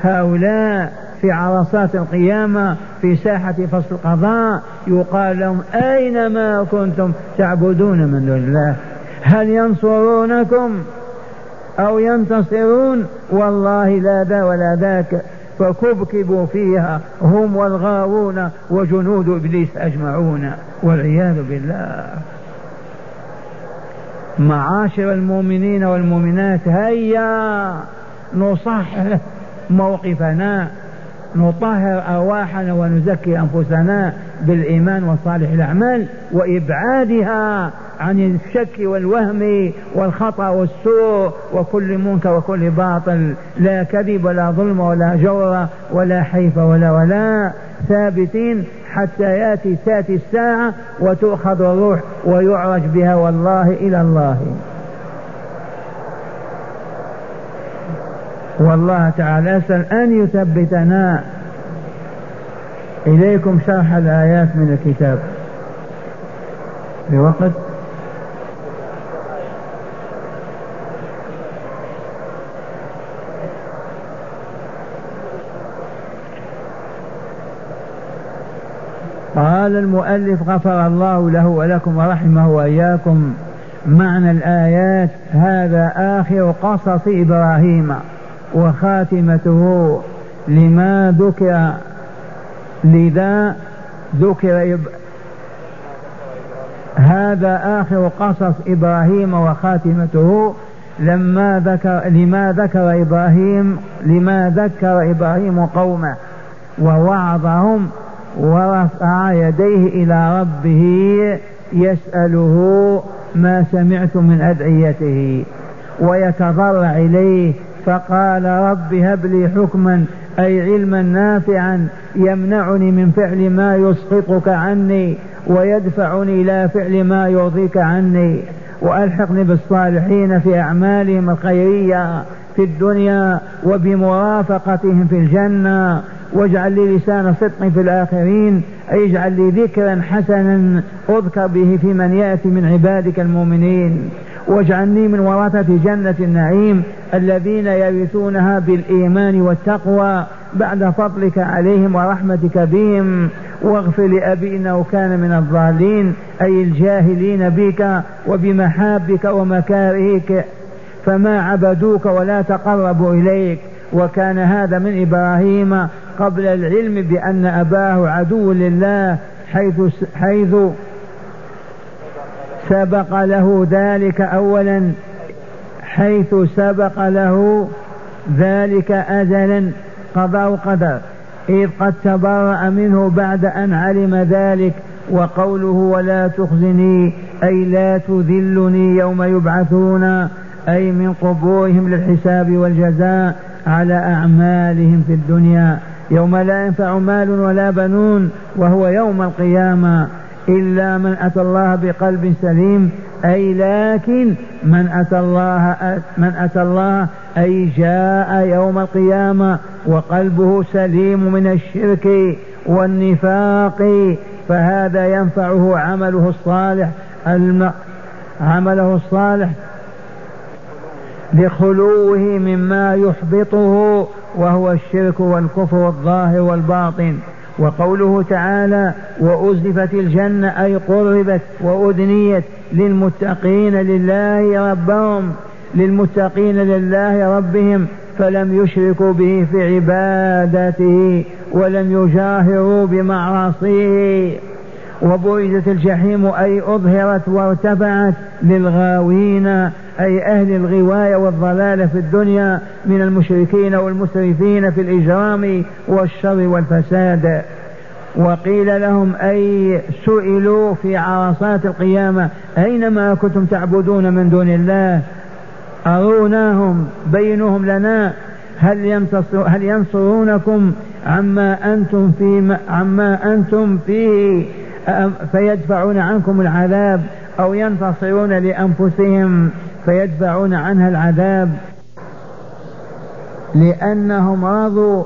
هؤلاء في عرصات القيامة في ساحة فصل القضاء يقال لهم أينما كنتم تعبدون من دون الله هل ينصرونكم أو ينتصرون؟ والله لا ذا ولا ذاك، فكبكبوا فيها هم والغاوون وجنود إبليس أجمعون والعياذ بالله. معاشر المؤمنين والمؤمنات، هيا نصحح موقفنا، نطهر أرواحنا ونزكي أنفسنا بالإيمان وصالح الأعمال وإبعادها عن الشك والوهم والخطأ والسوء وكل منكر وكل باطل، لا كذب ولا ظلم ولا جور ولا حيف ولا ثابتين حتى تأتي الساعة وتؤخذ الروح ويعرج بها والله إلى الله. والله تعالى أسأل أن يثبتنا. إليكم شرح الآيات من الكتاب بوقت. قال المؤلف غفر الله له ولكم ورحمه وإياكم. معنى الآيات: هذا آخر قصص إبراهيم وخاتمته لما ذكر، لذا ذكر هذا آخر قصص إبراهيم وخاتمته لما ذكر إبراهيم قومه ووعظهم ورفع يديه إلى ربه يسأله ما سمعت من أدعيته ويتضرع إليه، فقال: رب هب لي حكما أي علما نافعا يمنعني من فعل ما يسقطك عني ويدفعني إلى فعل ما يرضيك عني، وألحقني بالصالحين في أعمالهم الخيرية في الدنيا وبمرافقتهم في الجنة، واجعل لي لسان صدق في الآخرين، أي اجعل لي ذكرا حسنا أذكر به في من يأتي من عبادك المؤمنين، واجعلني من ورثة جنة النعيم الذين يرثونها بالإيمان والتقوى بعد فضلك عليهم ورحمتك بهم، واغفر لأبي إنه كان من الضالين أي الجاهلين بك وبمحابك ومكارهك فما عبدوك ولا تقربوا إليك. وكان هذا من إبراهيم قبل العلم بأن أباه عدو لله، حيث سبق له ذلك أولا، حيث سبق له ذلك أزلا قضاء قدر، إذ قد تبرأ منه بعد أن علم ذلك. وقوله ولا تخزني أي لا تذلني يوم يبعثون، أي من قبورهم للحساب والجزاء على أعمالهم في الدنيا، يوم لا ينفع مال ولا بنون وهو يوم القيامة إلا من أتى الله بقلب سليم، أي لكن من أتى الله أي جاء يوم القيامة وقلبه سليم من الشرك والنفاق، فهذا ينفعه عمله الصالح لخلوه مما يحبطه وهو الشرك والكفر الظاهر والباطن. وقوله تعالى وأزلفت الجنة أي قربت وأدنيت للمتقين لله ربهم فلم يشركوا به في عبادته ولم يجاهروا بمعاصيه. وبرزت الجحيم أي أظهرت وارتفعت للغاوين أي أهل الغواية والضلال في الدنيا من المشركين والمسرفين في الإجرام والشر والفساد. وقيل لهم أي سئلوا في عرصات القيامة أينما كنتم تعبدون من دون الله أروناهم بينهم لنا هل ينصرونكم عما أنتم فيه فيدفعون عنكم العذاب أو ينتصرون لأنفسهم فيدفعون عنها العذاب، لأنهم رضوا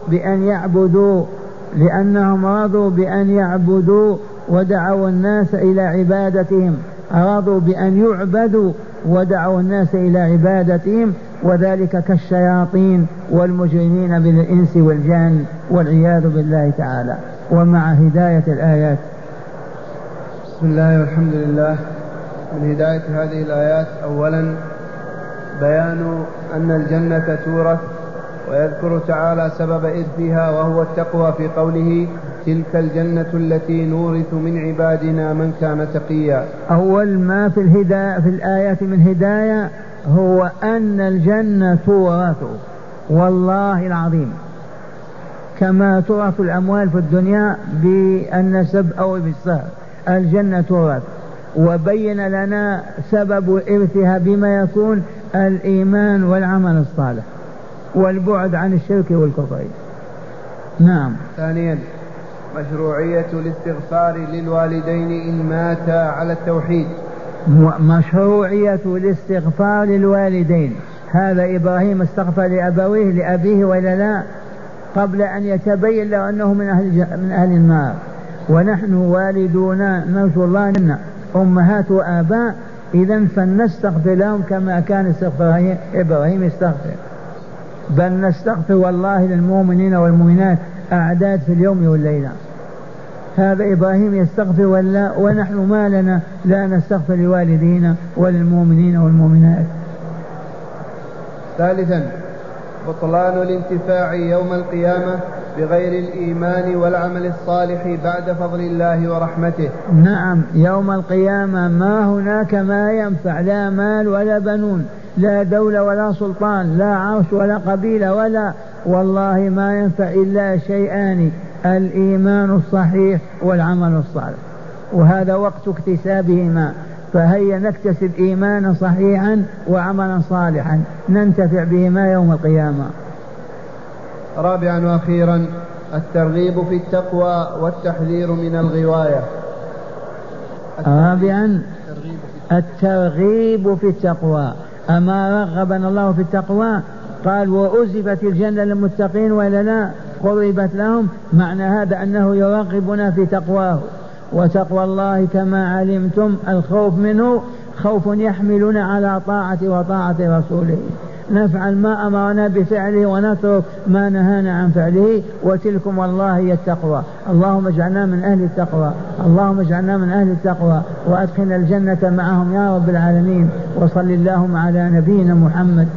بأن يعبدوا ودعوا الناس إلى عبادتهم، رضوا بأن يعبدوا ودعوا الناس إلى عبادتهم وذلك كالشياطين والمجرمين بالإنس والجن والعياذ بالله تعالى. ومع هداية الآيات. بسم الله والحمد لله. من هداية هذه الآيات أولا بيان أن الجنة تورث، ويذكر تعالى سبب إرثها وهو التقوى في قوله تلك الجنة التي نورث من عبادنا من كان تقيا. أول ما في الآيات من هداية هو أن الجنة تورث، والله العظيم كما تورث الأموال في الدنيا بالنسب أو بالسهر، الجنة تورث. وبين لنا سبب إرثها بما يكون الإيمان والعمل الصالح والبعد عن الشرك والكفر. نعم. ثانيا مشروعية الاستغفار للوالدين إن ماتا على التوحيد. مشروعية الاستغفار للوالدين، هذا إبراهيم استغفر لأبويه لأبيه ولا لا قبل أن يتبين له أنه من أهل النار. ونحن والدونا نرجو الله لنا أمهات وآباء، إذن فلنستغفر لهم كما كان استغفار إبراهيم يستغفر، بل نستغفر والله للمؤمنين والمؤمنات أعداد في اليوم والليلة. هذا إبراهيم يستغفر ولا، ونحن ما لنا لا نستغفر لوالدينا وللمؤمنين والمؤمنات. ثالثا بطلان الانتفاع يوم القيامة بغير الإيمان والعمل الصالح بعد فضل الله ورحمته. نعم، يوم القيامة ما هناك ما ينفع، لا مال ولا بنون، لا دولة ولا سلطان، لا عرش ولا قبيلة ولا، والله ما ينفع إلا شيئان، الإيمان الصحيح والعمل الصالح، وهذا وقت اكتسابهما. فهيا نكتسب إيمانا صحيحا وعملا صالحا ننتفع بهما يوم القيامة. رابعا وأخيرا الترغيب في التقوى والتحذير من الغواية. رابعا الترغيب في التقوى. أما رغبنا الله في التقوى قال وأزفت الجنة للمتقين وإلا لا قربت لهم، معنى هذا أنه يرغبنا في تقواه. وتقوى الله كما علمتم الخوف منه خوف يحملنا على طاعة وطاعة رسوله، نفعل ما أمرنا بفعله ونترك ما نهانا عن فعله، وتلكم والله هي التقوى. اللهم اجعلنا من أهل التقوى، اللهم اجعلنا من أهل التقوى وأدخلنا الجنة معهم يا رب العالمين. وصل اللهم على نبينا محمد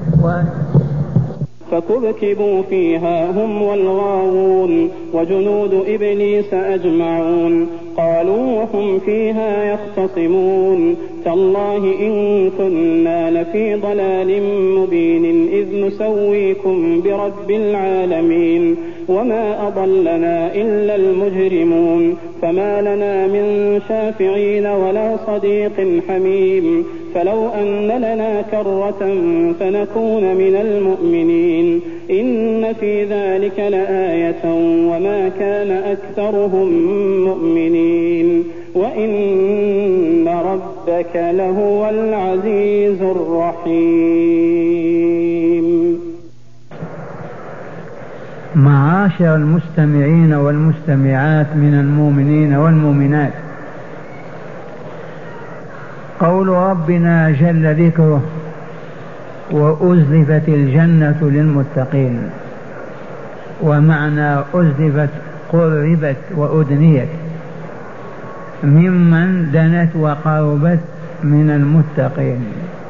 فكبكبوا فيها هم والغاوون وجنود إبليس أجمعون، قالوا وهم فيها يختصمون تالله إن كنا لفي ضلال مبين إذ نسويكم برب العالمين وما أضلنا إلا المجرمون فما لنا من شافعين ولا صديق حميم فلو أن لنا كرة فنكون من المؤمنين إن في ذلك لآية وما كان أكثرهم مؤمنين وإن ربك لهو العزيز الرحيم. معاشر المستمعين والمستمعات من المؤمنين والمؤمنات، قول ربنا جل ذكره وأزلفت الجنة للمتقين، ومعنى أزلفت قربت وأدنيت ممن دنت وقربت من المتقين.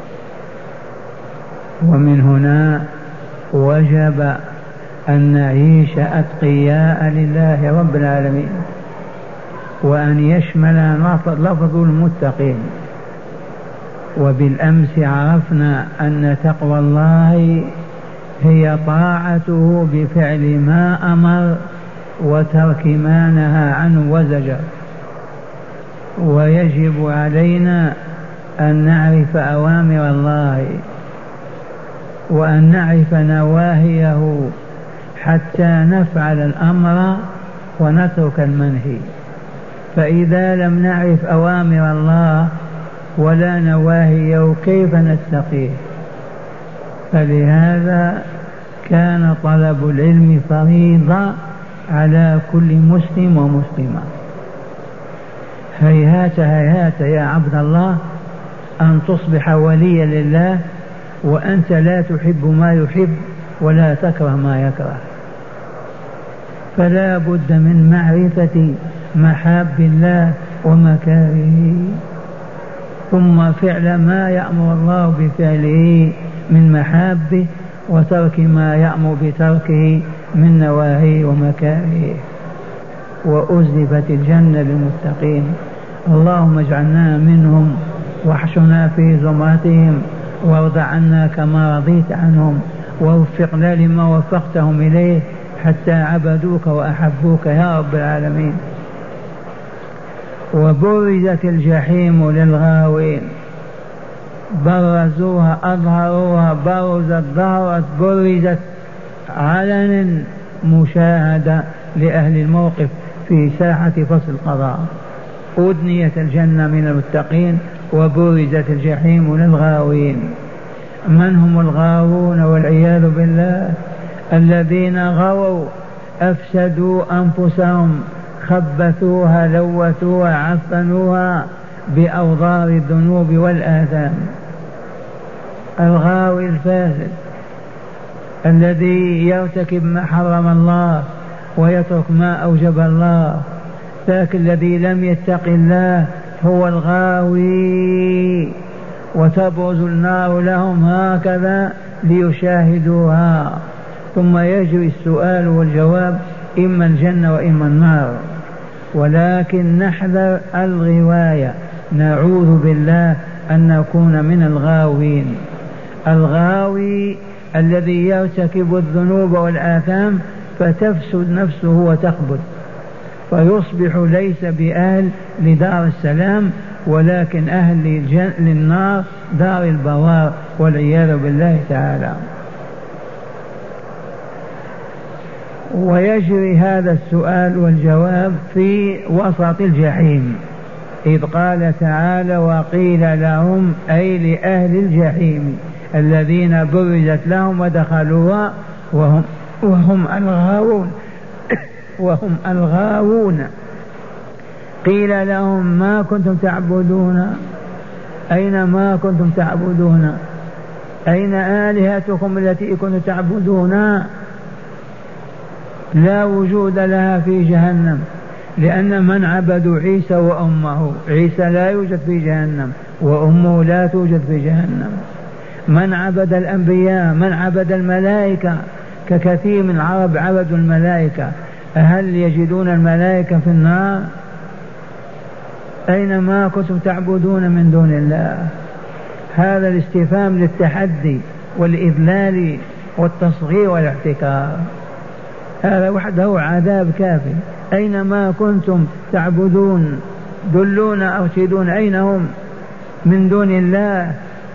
ومن هنا وجب أن نعيش أتقياء لله رب العالمين، وأن يشمل لفظ المتقين. وبالأمس عرفنا أن تقوى الله هي طاعته بفعل ما أمر وترك ما نهى عنه وزجر. ويجب علينا أن نعرف أوامر الله وأن نعرف نواهيه حتى نفعل الأمر ونترك المنهي. فإذا لم نعرف أوامر الله ولا نواهيه كيف نتقيه؟ فلهذا كان طلب العلم فريضة على كل مسلم ومسلمة. هيهات هيهات يا عبد الله أن تصبح وليا لله وأنت لا تحب ما يحب ولا تكره ما يكره. فلا بد من معرفة محاب الله ومكارهه، ثم فعل ما يأمر الله بفعله من محابه، وترك ما يأمر بتركه من نواهيه ومكارهه. وأزلفت الجنة للمتقين. اللهم اجعلنا منهم واحشنا في زمرتهم، وارض عنا كما رضيت عنهم، ووفقنا لما وفقتهم إليه حتى عبدوك وأحبوك يا رب العالمين. وبرزت الجحيم للغاوين، برزوها أظهروها، برزت ظهرت برزت علنا مشاهدة لأهل الموقف في ساحة فصل القضاء. أدنيت الجنة من المتقين وبرزت الجحيم للغاوين. من هم الغاوون والعياذ بالله؟ الذين غووا أفسدوا أنفسهم، خبثوها لوثوها عفنوها بأوضار الذنوب والآثام. الغاوي الفاسد الذي يرتكب ما حرم الله ويترك ما أوجب الله، ذاك الذي لم يتق الله هو الغاوي. وتبرز النار لهم هكذا ليشاهدوها، ثم يجري السؤال والجواب، إما الجنة وإما النار. ولكن نحذر الغواية، نعوذ بالله أن نكون من الغاوين. الغاوي الذي يرتكب الذنوب والآثام فتفسد نفسه وتخبث، فيصبح ليس بأهل لدار السلام، ولكن أهل للنار دار البوار والعياذ بالله تعالى. ويجري هذا السؤال والجواب في وسط الجحيم، إذ قال تعالى: وقيل لهم، أي لأهل الجحيم الذين برزت لهم ودخلوها وهم الغاوون وهم الغاوون. قيل لهم: ما كنتم تعبدون؟ أين ما كنتم تعبدون؟ أين آلهتكم التي كنتم تعبدون؟ لا وجود لها في جهنم، لأن من عبدوا عيسى وأمه، عيسى لا يوجد في جهنم وأمه لا توجد في جهنم. من عبد الأنبياء، من عبد الملائكة، ككثير من العرب عبدوا الملائكة، هل يجدون الملائكة في النار؟ أين ما كنتم تعبدون من دون الله؟ هذا الاستفهام للتحدي والإذلال والتصغير والاحتكار، هذا وحده عذاب كافي. أين ما كنتم تعبدون؟ دلونا أرشدون، أين هم من دون الله؟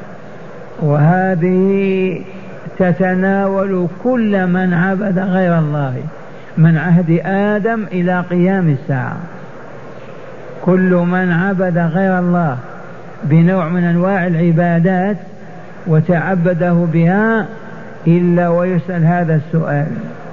وهذه تتناول كل من عبد غير الله من عهد آدم إلى قيام الساعة. كل من عبد غير الله بنوع من أنواع العبادات وتعبده بها إلا ويسأل هذا السؤال: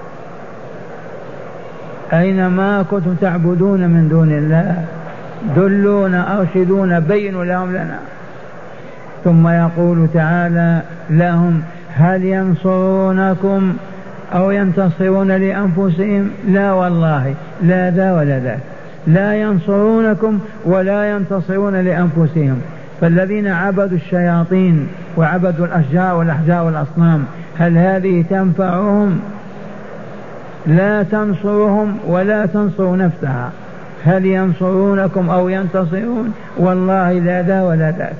أين ما كنتم تعبدون من دون الله؟ دلونا أرشدونا بينوا لهم لنا. ثم يقول تعالى لهم: هل ينصرونكم أو ينتصرون لأنفسهم؟ لا والله، لا ذا ولا ذاك، لا ينصرونكم ولا ينتصرون لأنفسهم. فالذين عبدوا الشياطين وعبدوا الأشجار والأحجار والأصنام، هل هذه تنفعهم؟ لا تنصرهم ولا تنصر نفسها. هل ينصرونكم أو ينتصرون؟ والله لا ذا ولا ذاك.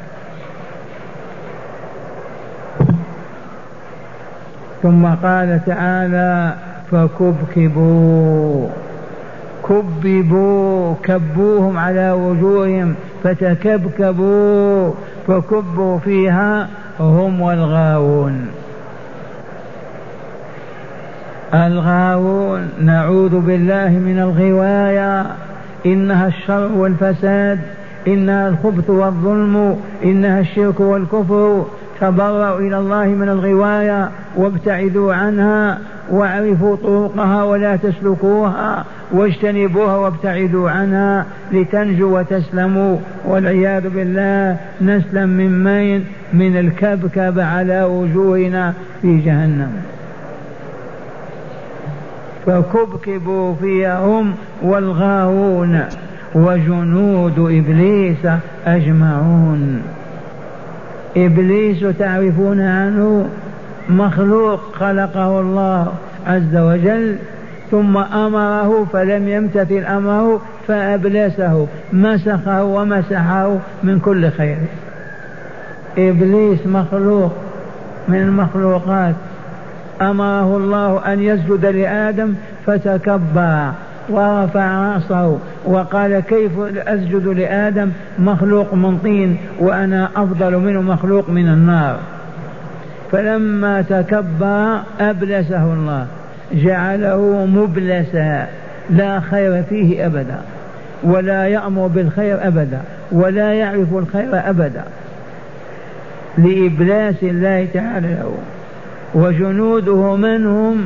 ثم قال تعالى: فكبكبوا، كببوا، كبوهم على وجوههم فتكبكبوا، فكبوا فيها هم والغاوون. الغاوون نعوذ بالله من الغواية، إنها الشر والفساد، إنها الخبث والظلم، إنها الشرك والكفر، تبرأوا إلى الله من الغواية وابتعدوا عنها واعرفوا طرقها ولا تسلكوها واجتنبوها وابتعدوا عنها لتنجوا وتسلموا. والعياذ بالله نسلم من الكبكب على وجوهنا في جهنم. فكبكبوا فيها هم والغاوون وجنود إبليس أجمعون. إبليس تعرفون عنه مخلوق خلقه الله عز وجل ثم أمره فلم يمتثل أمره فأبلسه مسخه ومسحه من كل خير. إبليس مخلوق من المخلوقات أمره الله أن يسجد لآدم فتكبر ورفع رأسه وقال كيف أسجد لآدم مخلوق من طين وأنا أفضل منه مخلوق من النار. فلما تكبر أبلسه الله جعله مبلسا لا خير فيه أبدا ولا يأمر بالخير أبدا ولا يعرف الخير أبدا لإبلاس الله تعالى له. وجنوده من هم؟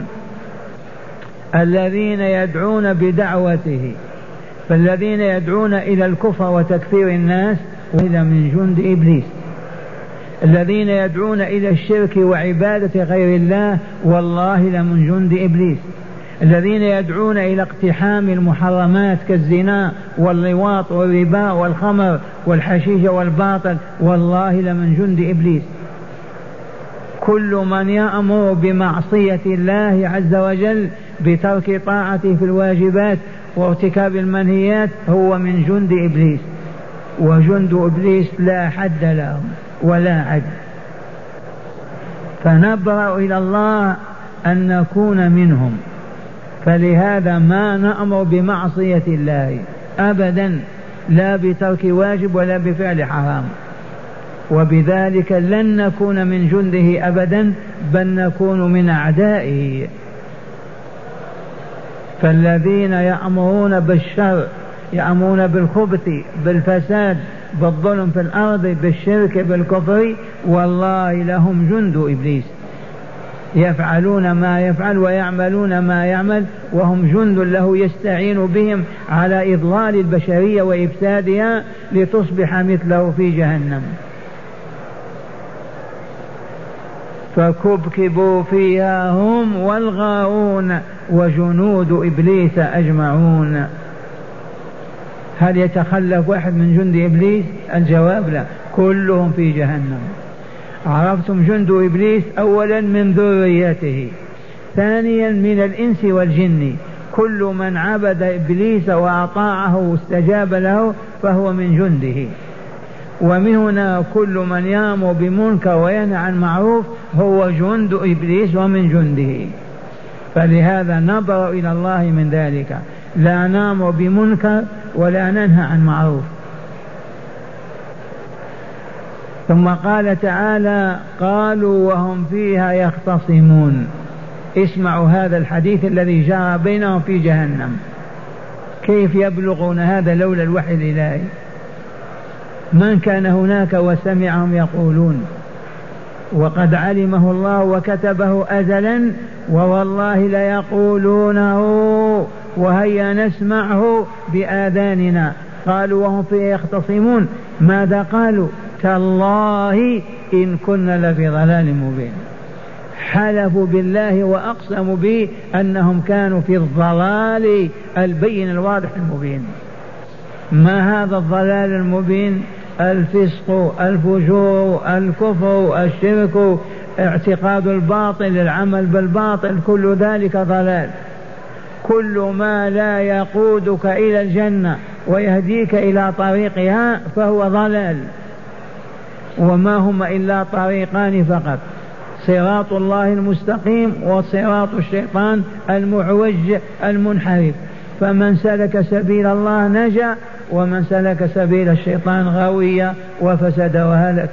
الذين يدعون بدعوته. فالذين يدعون إلى الكفر وتكفير الناس وإلى من جند إبليس. الذين يدعون إلى الشرك وعبادة غير الله والله لمن جند إبليس. الذين يدعون إلى اقتحام المحرمات كالزنا واللواط والربا والخمر والحشيش والباطل والله لمن جند إبليس. كل من يأمر بمعصية الله عز وجل بترك طاعته في الواجبات وارتكاب المنهيات هو من جند إبليس. وجند إبليس لا حد لهم ولا عد. فنبرأ إلى الله أن نكون منهم. فلهذا ما نأمر بمعصية الله أبدا لا بترك واجب ولا بفعل حرام. وبذلك لن نكون من جنده أبدا بل نكون من أعدائه. فالذين يأمرون بالشر يأمرون بالخبث بالفساد بالظلم في الأرض بالشرك بالكفر والله لهم جند إبليس يفعلون ما يفعل ويعملون ما يعمل وهم جند له يستعين بهم على إضلال البشرية وإفسادها لتصبح مثله في جهنم. فكبكبوا فيها هم والغاوون وجنود إبليس أجمعون. هل يتخلف واحد من جند إبليس؟ الجواب لا، كلهم في جهنم. عرفتم جند إبليس أولا من ذريته، ثانيا من الإنس والجن. كل من عبد إبليس وأطاعه واستجاب له فهو من جنده. ومن هنا كل من يأمر بمنكر وينهى عن معروف هو جند إبليس ومن جنده. فلهذا نبرأ إلى الله من ذلك، لا نأمر بمنكر ولا ننهى عن معروف. ثم قال تعالى قالوا وهم فيها يختصمون. اسمعوا هذا الحديث الذي جرى بينهم في جهنم، كيف يبلغون هذا لولا الوحي الإلهي؟ من كان هناك وسمعهم يقولون وقد علمه الله وكتبه أزلا ووالله ليقولونه وهيا نسمعه بآذاننا. قالوا وهم فيه يختصمون، ماذا قالوا؟ تالله إن كنا لفي ضلال مبين. حلفوا بالله وأقسموا به أنهم كانوا في الضلال البين الواضح المبين. ما هذا الضلال المبين؟ الفسق الفجور الكفر الشرك اعتقاد الباطل العمل بالباطل، كل ذلك ضلال. كل ما لا يقودك إلى الجنة ويهديك إلى طريقها فهو ضلال. وما هما إلا طريقان فقط، صراط الله المستقيم وصراط الشيطان المعوج المنحرف. فمن سلك سبيل الله نجا ومن سلك سبيل الشيطان غوي وفسد وهلك.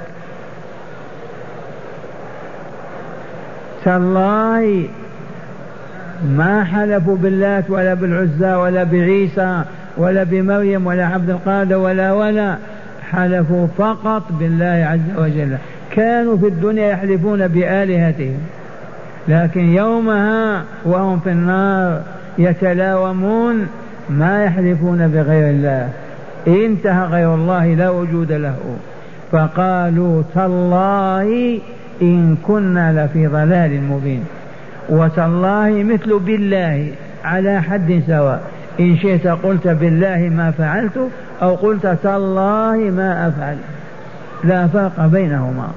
تالله ما حلفوا باللات ولا بالعزى ولا بعيسى ولا بمريم ولا عبد القادر ولا حلفوا فقط بالله عز وجل. كانوا في الدنيا يحلفون بآلهتهم، لكن يومها وهم في النار يتلاومون ما يحلفون بغير الله، انتهى غير الله لا وجود له. فقالوا تالله إن كنا لفي ضلال مبين. وتالله مثل بالله على حد سواء، إن شئت قلت بالله ما فعلت أو قلت تالله ما أفعل، لا فرق بينهما.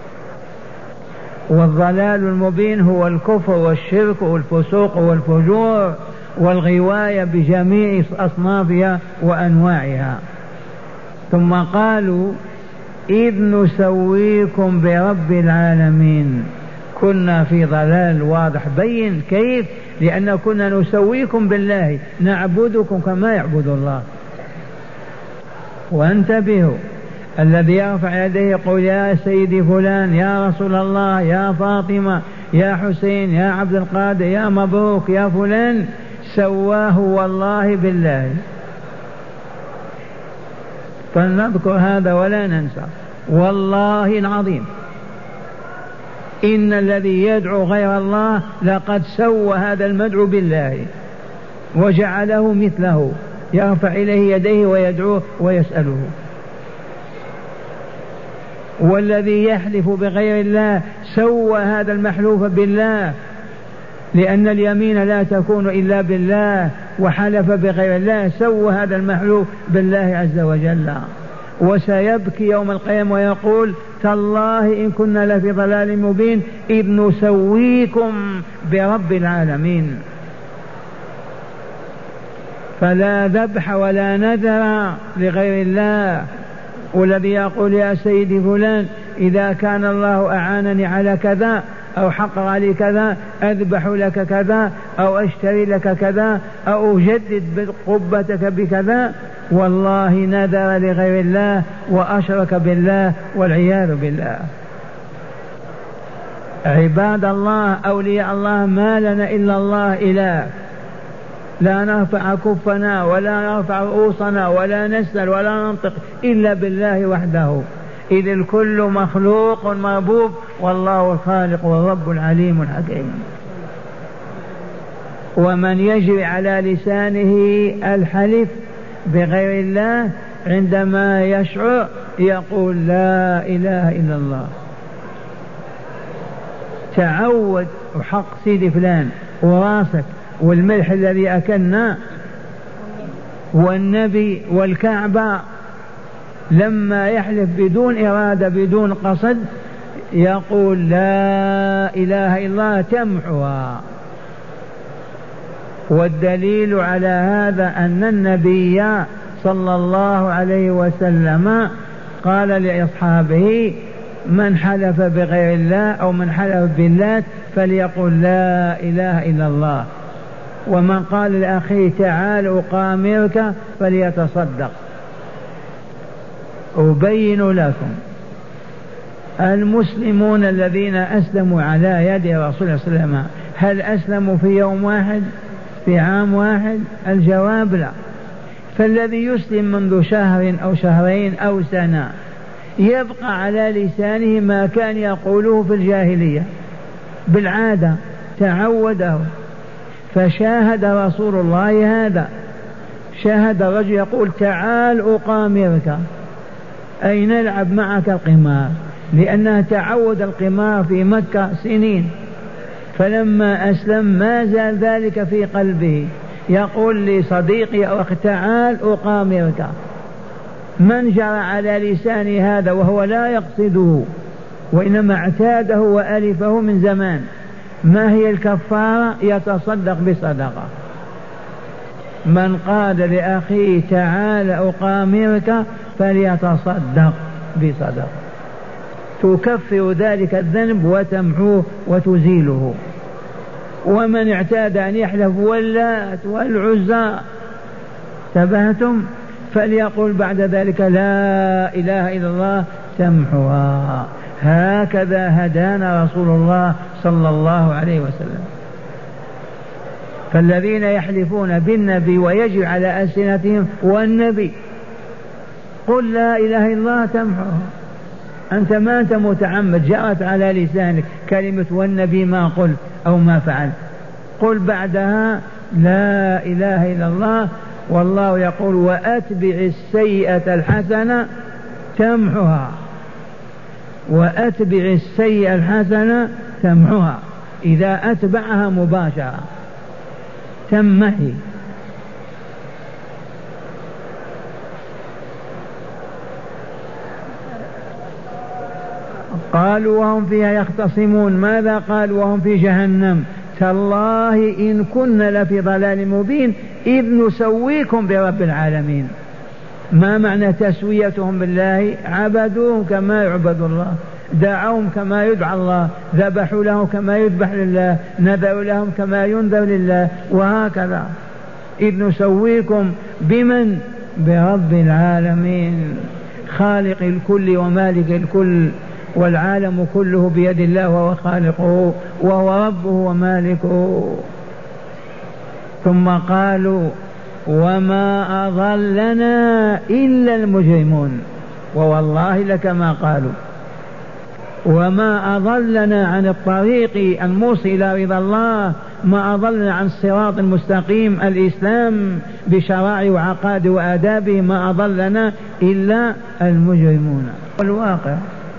والضلال المبين هو الكفر والشرك والفسوق والفجور والغواية بجميع أصنافها وأنواعها. ثم قالوا إذ نسويكم برب العالمين. كنا في ضلال واضح بين. كيف؟ لأن كنا نسويكم بالله، نعبدكم كما يعبد الله. وانتبهوا، الذي يرفع يديه يقول يا سيدي فلان، يا رسول الله، يا فاطمة، يا حسين، يا عبد القادر، يا مبروك، يا فلان، سواه والله بالله. فلنذكر هذا ولا ننسى، والله العظيم إن الذي يدعو غير الله لقد سوى هذا المدعو بالله وجعله مثله، يرفع إليه يديه ويدعوه ويسأله. والذي يحلف بغير الله سوى هذا المحلوف بالله، لأن اليمين لا تكون إلا بالله، وحلف بغير الله سوى هذا المحلوف بالله عز وجل. وسيبكي يوم القيامة ويقول تالله إن كنا لفي ضلال مبين إذ نسويكم برب العالمين. فلا ذبح ولا نذر لغير الله. والذي يقول يا سيدي فلان إذا كان الله أعانني على كذا أو حقق علي كذا أذبح لك كذا أو أشتري لك كذا أو أجدد قبتك بكذا، والله نذر لغير الله وأشرك بالله والعياذ بالله. عباد الله أولياء الله ما لنا إلا الله إله، لا نرفع كفنا ولا نرفع رؤوسنا ولا نسأل ولا ننطق إلا بالله وحده، إذ الكل مخلوق مربوب والله الخالق والرب العليم الحكيم. ومن يجري على لسانه الحلف بغير الله عندما يشعر يقول لا إله إلا الله. تعود وحق سيدي فلان وراسك والملح الذي أكلنا والنبي والكعبة، لما يحلف بدون إرادة بدون قصد يقول لا إله إلا الله تمحوها. والدليل على هذا أن النبي صلى الله عليه وسلم قال لأصحابه من حلف بغير الله أو من حلف بالله فليقل لا إله إلا الله، ومن قال لأخيه تعال أقامرك فليتصدق. أبين لكم المسلمون الذين أسلموا على يد رسول الله صلى الله عليه وسلم هل أسلموا في يوم واحد في عام واحد؟ الجواب لا. فالذي يسلم منذ شهر أو شهرين أو سنة يبقى على لسانه ما كان يقوله في الجاهلية بالعادة، تعوده. فشاهد رسول الله هذا، شاهد رجل يقول تعال أقامرك، أي نلعب معك القمار، لأنه تعود القمار في مكة سنين. فلما أسلم ما زال ذلك في قلبه، يقول لصديقي أو أخي تعال أقامرك. من جرى على لسان هذا وهو لا يقصده وإنما اعتاده وألفه من زمان، ما هي الكفارة؟ يتصدق بصدقة. من قال لأخيه تعال أقامرك فليتصدق بصدقة تكفر ذلك الذنب وتمحوه وتزيله. ومن اعتاد أن يحلف واللات والعزى تبهتم فليقول بعد ذلك لا إله إلا الله تمحوها. هكذا هدانا رسول الله صلى الله عليه وسلم. فالذين يحلفون بالنبي ويجري على ألسنتهم والنبي قل لا إله إلا الله تمحوها. أنت ما أنت متعمد، جاءت على لسانك كلمة والنبي ما قل أو ما فعل، قل بعدها لا إله إلا الله. والله يقول وأتبع السيئة الحسنة تمحها، وأتبع السيئة الحسنة تمحها، إذا أتبعها مباشرة تمحي. قالوا وهم فيها يختصمون، ماذا قالوا وهم في جهنم؟ تالله إن كنا لفي ضلال مبين إذ نسويكم برب العالمين. ما معنى تسويتهم بالله؟ عبدوه كما يعبد الله، دعوهم كما يدعى الله، ذبحوا لهم كما يذبح لله، نذروا لهم كما ينذر لله، وهكذا. إذ نسويكم بمن؟ برب العالمين، خالق الكل ومالك الكل، والعالم كله بيد الله وهو خالقه وهو ربه ومالكه. ثم قالوا وما أضلنا إلا المجرمون، ووالله لكما قالوا وما أضلنا عن الطريق الموصل إلى رضا الله، ما أضلنا عن الصراط المستقيم الإسلام بشرائع وعقائد وآدابه، ما أضلنا إلا المجرمون. والواقع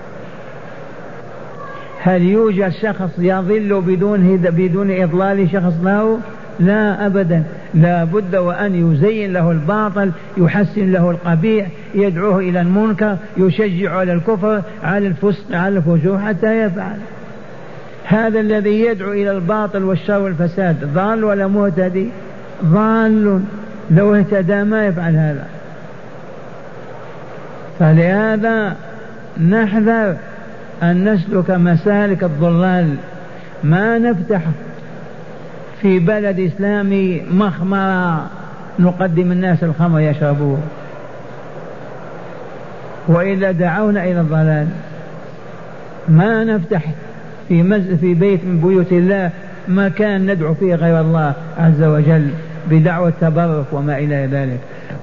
هل يوجد شخص يضل بدون إضلال شخص له؟ لا أبدا، لا بد وأن يزين له الباطل، يحسن له القبيح، يدعوه إلى المنكر، يشجع على الكفر، على الفسق، على الفجور حتى يفعل. هذا الذي يدعو إلى الباطل والشر والفساد ضال ولا مهتدي؟ ضال، لو اهتدى ما يفعل هذا. فلهذا نحذر أن نسلك مسالك الضلال، ما نفتح في بلد إسلامي مخمرة نقدم الناس الخمر يشربوه، وإلا دعونا إلى الضلال. ما نفتح في بيت من بيوت الله مكان ندعو فيه غير الله عز وجل بدعوة التبرك وما إلى ذلك.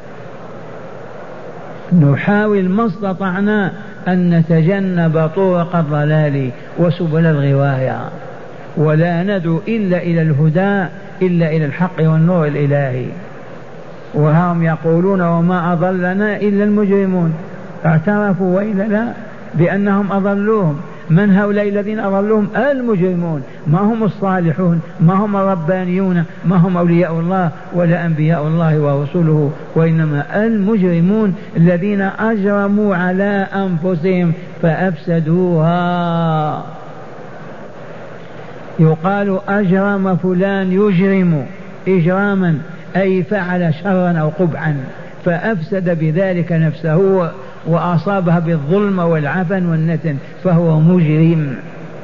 نحاول ما استطعنا أن نتجنب طرق الضلال وسبل الغواية، ولا ندعو إلا إلى الهدى، إلا إلى الحق والنور الإلهي. وهم يقولون وما أضلنا إلا المجرمون، اعترفوا وإلا لا بأنهم أضلوهم. من هؤلاء الذين أضلوهم؟ المجرمون، ما هم الصالحون، ما هم الربانيون، ما هم أولياء الله ولا أنبياء الله ورسوله، وإنما المجرمون الذين أجرموا على أنفسهم فأفسدوها. يقال أجرم فلان يجرم إجراما، أي فعل شرا أو قبحا فأفسد بذلك نفسه وأصابها بالظلم والعفن والنتن فهو مجرم.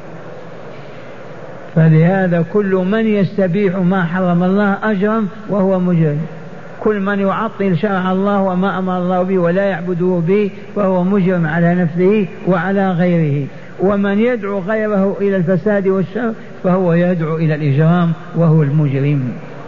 فلهذا كل من يستبيح ما حرم الله أجرم وهو مجرم، كل من يعطل شرع الله وما أمر الله به ولا يعبده به فهو مجرم على نفسه وعلى غيره. ومن يدعو غيره إلى الفساد والشر فهو يدعو إلى الإجرام وهو المجرم.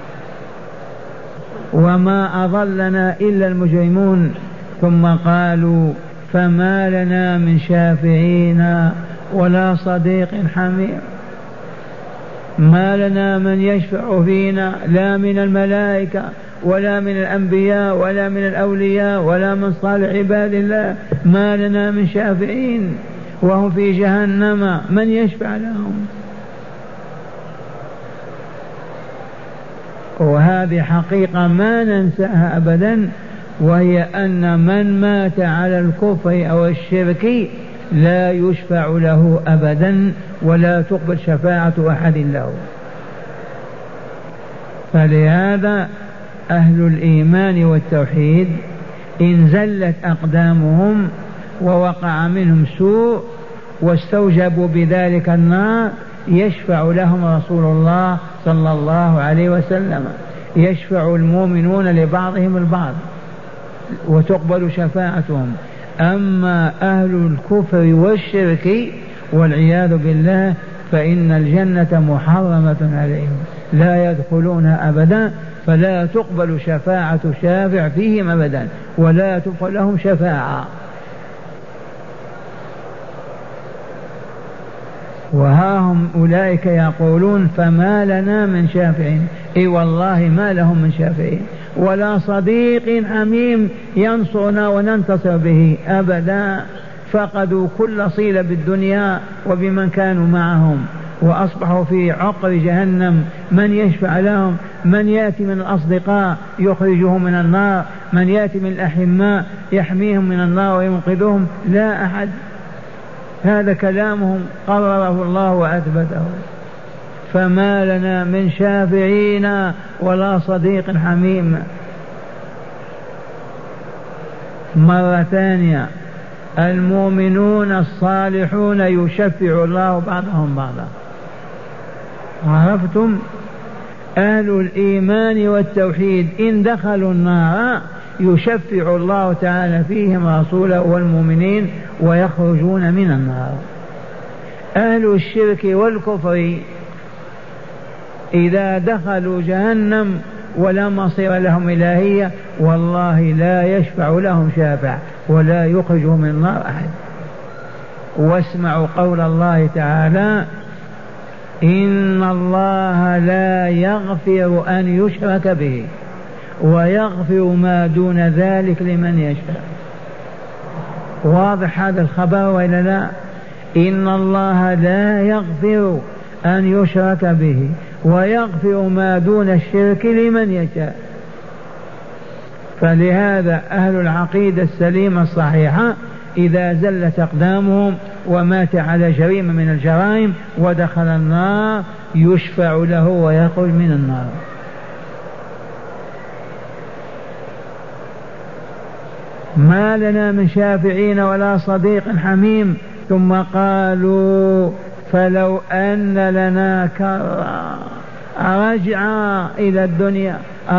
وما أضلنا إلا المجرمون. ثم قالوا فما لنا من شافعين ولا صديق حميم. ما لنا من يشفع فينا، لا من الملائكة ولا من الأنبياء ولا من الأولياء ولا من صالح عباد الله، ما لنا من شافعين وهم في جهنم، من يشفع لهم؟ وهذه حقيقة ما ننساها أبدا، وهي أن من مات على الكفر أو الشرك لا يشفع له أبدا ولا تقبل شفاعة أحد له. فلهذا أهل الإيمان والتوحيد إن زلت أقدامهم ووقع منهم سوء واستوجبوا بذلك النار يشفع لهم رسول الله صلى الله عليه وسلم، يشفع المؤمنون لبعضهم البعض وتقبل شفاعتهم. أما أهل الكفر والشرك والعياذ بالله فإن الجنة محرمة عليهم، لا يدخلونها أبدا، فلا تقبل شفاعة شافع فيهم أبدا ولا تقبل لهم شفاعة. وها هم أولئك يقولون فما لنا من شافعين. اي والله ما لهم من شافعين ولا صديق حميم ينصرنا وننتصر به أبدا. فقدوا كل صلة بالدنيا وبمن كانوا معهم، وأصبحوا في عقر جهنم. من يشفع لهم؟ من يأتي من الأصدقاء يخرجهم من النار؟ من يأتي من الأحماء يحميهم من النار وينقذهم؟ لا أحد. هذا كلامهم قرره الله وأثبته. فما لنا من شافعين ولا صديق حميم. مرة ثانية، المؤمنون الصالحون يشفع الله بعضهم بعضا. عرفتم؟ أهل الإيمان والتوحيد إن دخلوا النار يشفع الله تعالى فيهم رسوله والمؤمنين ويخرجون من النار. أهل الشرك والكفر إذا دخلوا جهنم ولا مصير لهم إلهية والله لا يشفع لهم شافع ولا يخرجهم من النار أحد. واسمعوا قول الله تعالى: إن الله لا يغفر أن يشرك به ويغفر ما دون ذلك لمن يشاء. واضح هذا الخبر وإلا لا؟ إن الله لا يغفر أن يشرك به ويغفر ما دون الشرك لمن يشاء. فلهذا أهل العقيدة السليمة الصحيحة إذا زلت أقدامهم ومات على جريمة من الجرائم ودخل النار يشفع له ويخرج من النار. ما لنا من شافعين ولا صديق حميم. ثم قالوا فلو أن لنا كرة رجعا إلى الدنيا.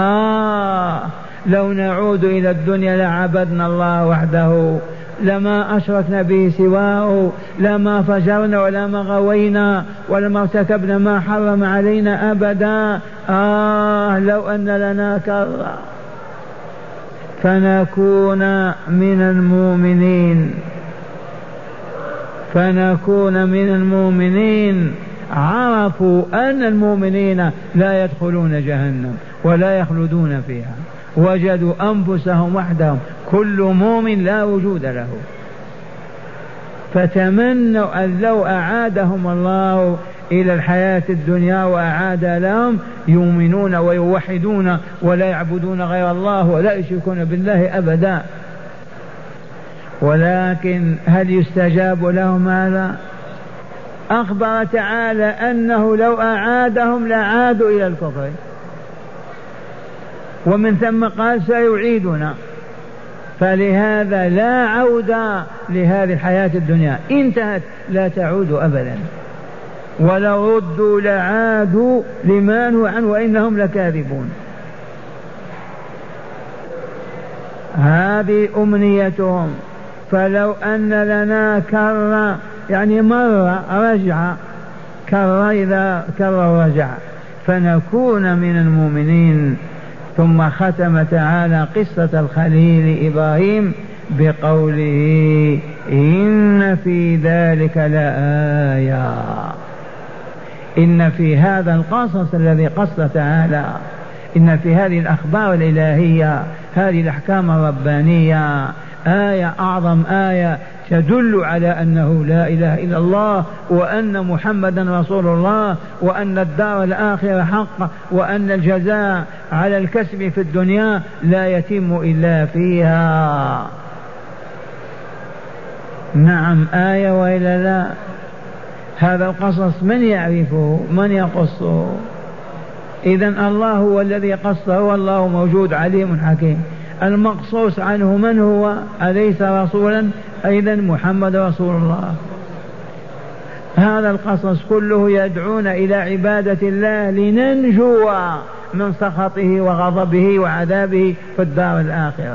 لو نعود إلى الدنيا لعبدنا الله وحده، لما أشركنا به سواه، لما فجرنا ولما غوينا ولما ارتكبنا ما حرم علينا أبدا. لو أن لنا كرة فنكون من المؤمنين، فنكون من المؤمنين. عرفوا أن المؤمنين لا يدخلون جهنم ولا يخلدون فيها، وجدوا أنفسهم وحدهم، كل مؤمن لا وجود له. فتمنوا أن لو أعادهم الله إلى الحياة الدنيا وأعاد لهم يؤمنون ويوحدون ولا يعبدون غير الله ولا يشركون بالله أبدا. ولكن هل يستجاب لهم هذا؟ أخبر تعالى أنه لو أعادهم لعادوا إلى الكفر، ومن ثم قال سيعيدنا. فلهذا لا عودة لهذه الحياة الدنيا، انتهت لا تعود أبدا. ولو ردوا لعادوا لما نهوا عنه وإنهم لكاذبون. هذه أمنيتهم. فلو أن لنا كرة يعني مرة رجع، كرة إذا كرة رجع، فنكون من المؤمنين. ثم ختم تعالى قصة الخليل إبراهيم بقوله: إن في ذلك لآية. إن في هذا القصص الذي قص تعالى، إن في هذه الأخبار الإلهية، هذه الأحكام الربانية، آية، أعظم آية تدل على أنه لا إله إلا الله، وأن محمدا رسول الله، وأن الدار الآخرة حق، وأن الجزاء على الكسب في الدنيا لا يتم إلا فيها. نعم آية وإلا لا؟ هذا القصص من يعرفه؟ من يقصه؟ إذن الله هو الذي قصه، والله موجود عليم حكيم. المقصوص عنه من هو؟ أليس رسولا؟ أيضا محمد رسول الله. هذا القصص كله يدعونا إلى عبادة الله لننجو من سخطه وغضبه وعذابه في الدار الآخرة.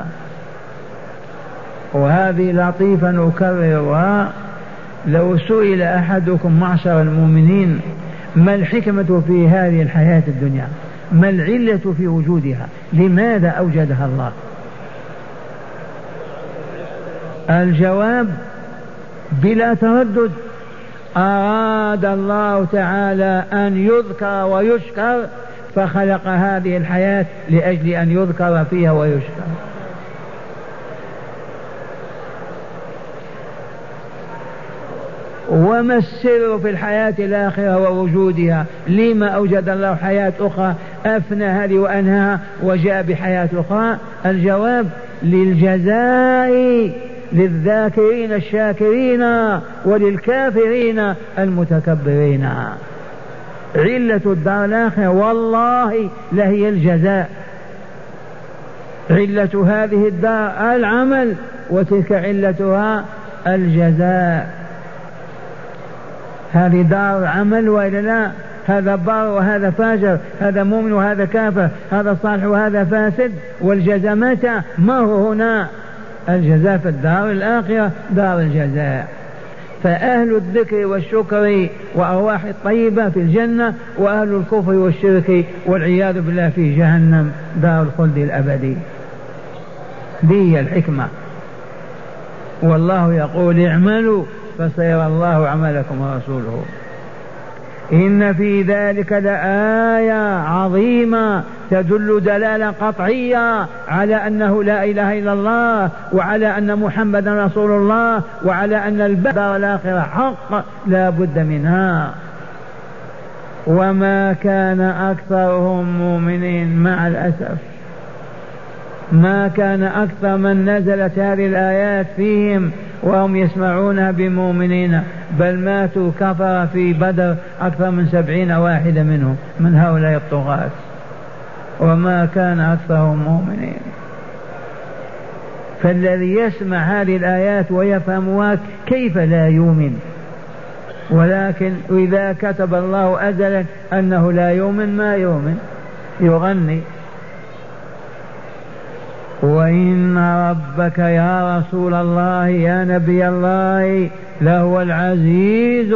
وهذه لطيفة نكررها: لو سئل أحدكم معشر المؤمنين ما الحكمة في هذه الحياة الدنيا، ما العلة في وجودها، لماذا أوجدها الله؟ الجواب بلا تردد: أراد الله تعالى أن يذكر ويشكر فخلق هذه الحياة لأجل أن يذكر فيها ويشكر. وما السر في الحياة الآخرة ووجودها؟ لما أوجد الله حياة أخرى أفنى هذه وأنهى وجاء بحياة أخرى؟ الجواب للجزاء للذاكرين الشاكرين وللكافرين المتكبرين. علة الدار الآخرة والله لهي الجزاء. علة هذه الدار العمل وتلك علتها الجزاء. هذه دار عمل وإلا لا؟ هذا بار وهذا فاجر، هذا مؤمن وهذا كافر، هذا صالح وهذا فاسد، والجزاء متى؟ ما هو هنا؟ الجزاء في الدار الآخرة دار الجزاء. فأهل الذكر والشكر وأرواح الطيبة في الجنة، وأهل الكفر والشرك والعياذ بالله في جهنم دار الخلد الأبدي. دي الحكمة. والله يقول اعملوا فسيرى الله عملكم ورسوله. إن في ذلك لآية عظيمة تدل دلالة قطعية على أنه لا إله إلا الله، وعلى أن محمدا رسول الله، وعلى أن الدار الآخرة حق لا بد منها. وما كان أكثرهم مؤمنين، مع الأسف ما كان أكثر من نزلت هذه الآيات فيهم وهم يسمعونها بمؤمنين، بل ماتوا كفر في بدر أكثر من 70 واحدة منهم من هؤلاء الطغاة. وما كان أكثرهم مؤمنين. فالذي يسمع هذه الآيات ويفهمها كيف لا يؤمن؟ ولكن إذا كتب الله أزلا أنه لا يؤمن ما يؤمن، يغني. وإن ربك يا رسول الله يا نبي الله لهو العزيز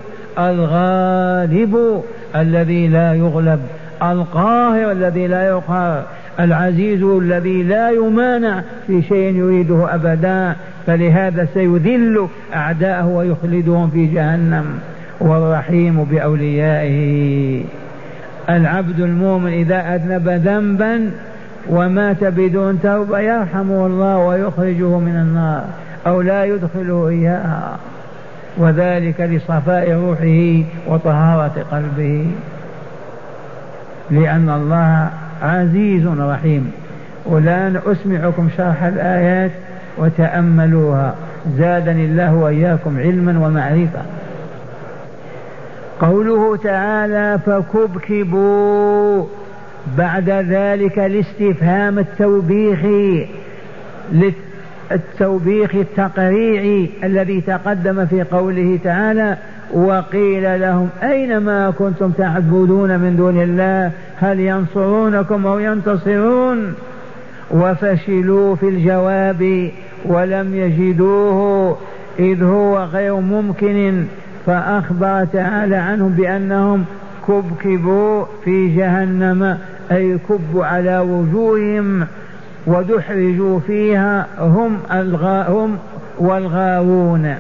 الغالب الذي لا يغلب، القاهر الذي لا يقهر، العزيز الذي لا يمانع في شيء يريده أبدا. فلهذا سيذل أعداءه ويخلدهم في جهنم. والرحيم بأوليائه. العبد المؤمن إذا أذنب ذنبا ومات بدون توبة يرحمه الله ويخرجه من النار أو لا يدخله إياها، وذلك لصفاء روحه وطهارة قلبه، لأن الله عزيز رحيم. والآن أسمعكم شرح الآيات وتأملوها، زادني الله وإياكم علما ومعرفة. قوله تعالى فكبكبوا، بعد ذلك الاستفهام التوبيخي، التوبيخ التقريعي الذي تقدم في قوله تعالى وقيل لهم أين ما كنتم تعبدون من دون الله هل ينصرونكم أو ينتصرون؟ وفشلوا في الجواب ولم يجدوه إذ هو غير ممكن، فأخبر تعالى عنهم بأنهم كبكبوا في جهنم، أي كبوا على وجوههم ودحرجوا فيها هم والغاوون.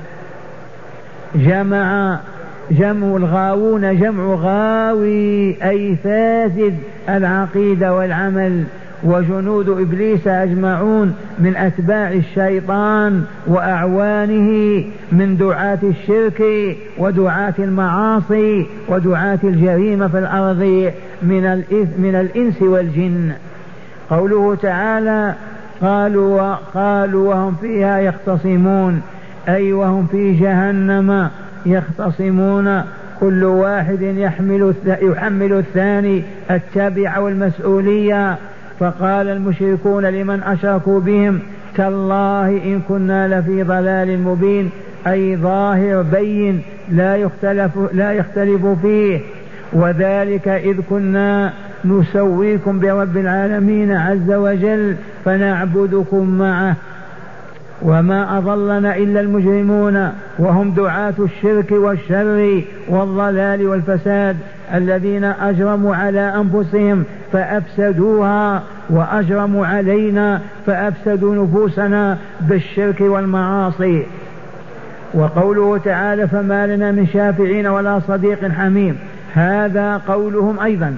جمع الغاوون جمع غاوي أي فاسد العقيدة والعمل. وجنود إبليس أجمعون من أتباع الشيطان وأعوانه من دعاة الشرك ودعاة المعاصي ودعاة الجريمة في الأرض من الإنس والجن. قوله تعالى قالوا وهم فيها يختصمون، أي وهم في جهنم يختصمون، كل واحد يحمل الثاني التبع والمسؤولية. فقال المشركون لمن أشركوا بهم تالله إن كنا لفي ضلال مبين، أي ظاهر بين لا يختلف فيه، وذلك إذ كنا نسويكم برب العالمين عز وجل فنعبدكم معه، وما أضلنا إلا المجرمون وهم دعاة الشرك والشر والضلال والفساد الذين أجرموا على أنفسهم فأفسدوها، وأجرموا علينا فأفسدوا نفوسنا بالشرك والمعاصي. وقوله تعالى فما لنا من شافعين ولا صديق حميم، هذا قولهم أيضا.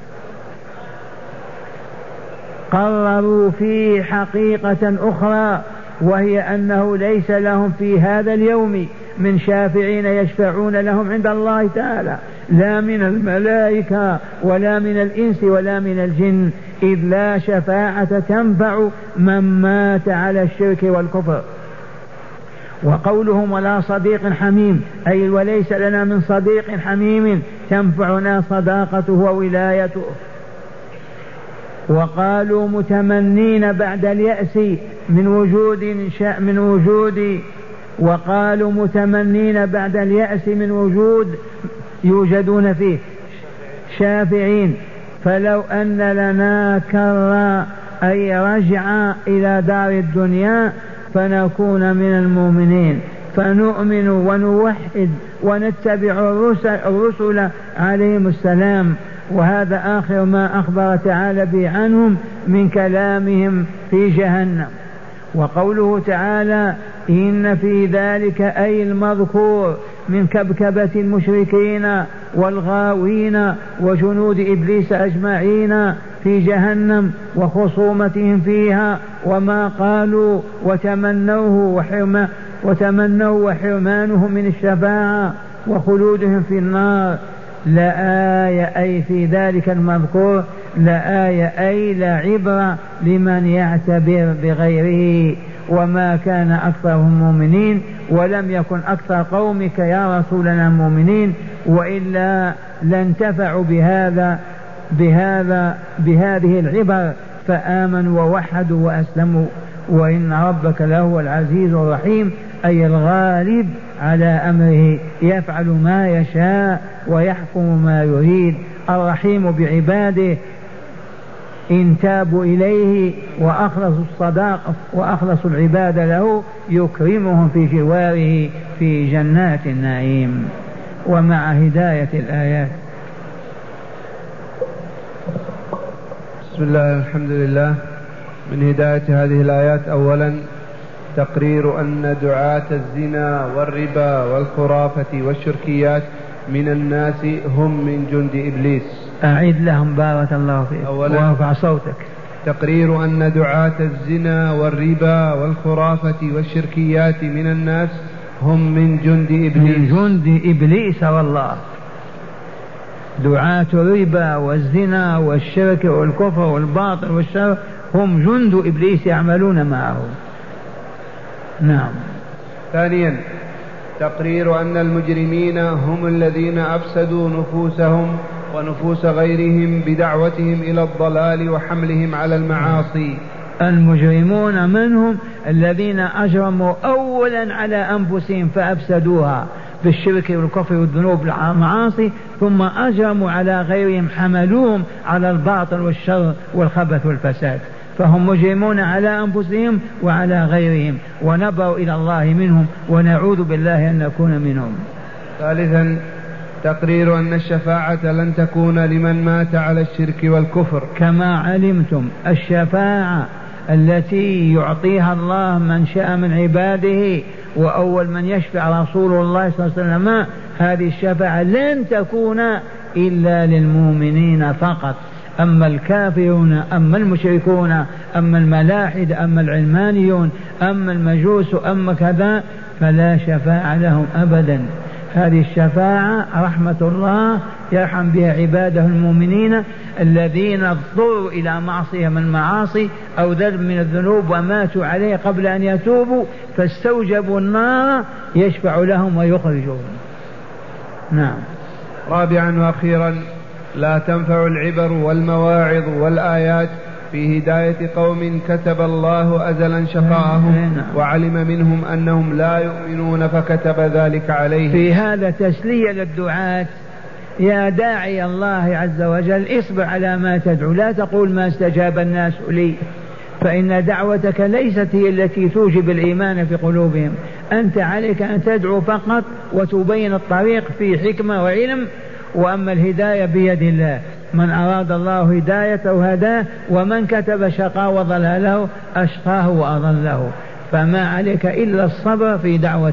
قرروا فيه حقيقة أخرى، وهي أنه ليس لهم في هذا اليوم من شافعين يشفعون لهم عند الله تعالى، لا من الملائكة ولا من الإنس ولا من الجن، إذ لا شفاعة تنفع من مات على الشرك والكفر. وقولهم ولا صديق حميم، أي وليس لنا من صديق حميم تنفعنا صداقته وولايته. وقالوا متمنين بعد اليأس من وجود وقالوا متمنين بعد اليأس من وجود يوجدون فيه شافعين، فلو أن لنا كرة أي رجع إلى دار الدنيا فنكون من المؤمنين، فنؤمن ونوحد ونتبع الرسل عليهم السلام. وهذا آخر ما أخبر تعالى به عنهم من كلامهم في جهنم. وقوله تعالى إن في ذلك أي المذكور من كبكبة المشركين والغاوين وجنود إبليس أجمعين في جهنم وخصومتهم فيها وما قالوا وتمنوا وحرمانهم من الشفاعة وخلودهم في النار لآية، أي في ذلك المذكور لآية أي لعبرة لمن يعتبر بغيره. وما كان أكثرهم مؤمنين، ولم يكن أكثر قومك يا رسولنا مؤمنين، وإلا لانتفعوا بهذه العبر فآمنوا ووحدوا وأسلموا. وإن ربك لهو العزيز الرحيم، أي الغالب على أمره، يفعل ما يشاء ويحكم ما يريد، الرحيم بعباده إن تابوا إليه وأخلصوا الصداقة وأخلصوا العبادة له يكرمهم في جواره في جنات النعيم. ومع هداية الآيات. بسم الله الحمد لله. من هداية هذه الآيات أولا تقرير أن دعاة الزنا والربا والخرافة والشركيات من الناس هم من جند إبليس. أعيد لهم بارك الله فيك وارفع صوتك. تقرير أن دعاة الزنا والربا والخرافة والشركيات من الناس هم من جند إبليس. من جند إبليس والله. دعاة الربا والزنا والشرك والكفر والباطل والشر هم جند إبليس يعملون معه. نعم. ثانيا تقرير أن المجرمين هم الذين أفسدوا نفوسهم ونفوس غيرهم بدعوتهم إلى الضلال وحملهم على المعاصي. المجرمون منهم الذين أجرموا أولا على أنفسهم فأفسدوها بالشرك والكفر والذنوب والمعاصي، ثم أجرموا على غيرهم حملوهم على الباطل والشر والخبث والفساد، فهم مجرمون على أنفسهم وعلى غيرهم، ونبروا إلى الله منهم ونعوذ بالله أن نكون منهم. ثالثا تقرير أن الشفاعة لن تكون لمن مات على الشرك والكفر. كما علمتم الشفاعة التي يعطيها الله من شاء من عباده، وأول من يشفع رسول الله صلى الله عليه وسلم، هذه الشفاعة لن تكون إلا للمؤمنين فقط. أما الكافرون، أما المشركون، أما الملاحد، أما العلمانيون، أما المجوس، أما كذا، فلا شفاعة لهم أبدا. هذه الشفاعة رحمة الله يرحم بها عباده المؤمنين الذين اضطروا إلى معصية من المعاصي أو ذنب من الذنوب وماتوا عليه قبل أن يتوبوا فاستوجبوا النار، يشفع لهم ويخرجهم. نعم. رابعا وأخيرا لا تنفع العبر والمواعظ والآيات في هداية قوم كتب الله أزلا شقاءهم وعلم منهم أنهم لا يؤمنون فكتب ذلك عليهم. في هذا تسلية للدعاة، يا داعي الله عز وجل اصبر على ما تدعو، لا تقول ما استجاب الناس لي، فإن دعوتك ليست هي التي توجب الإيمان في قلوبهم. أنت عليك أن تدعو فقط وتبين الطريق في حكمة وعلم، وأما الهداية بيد الله، من أراد الله هدايته هداه، ومن كتب شقاء وضلاله أشقاه وأضله. فما عليك إلا الصبر في دعوتك،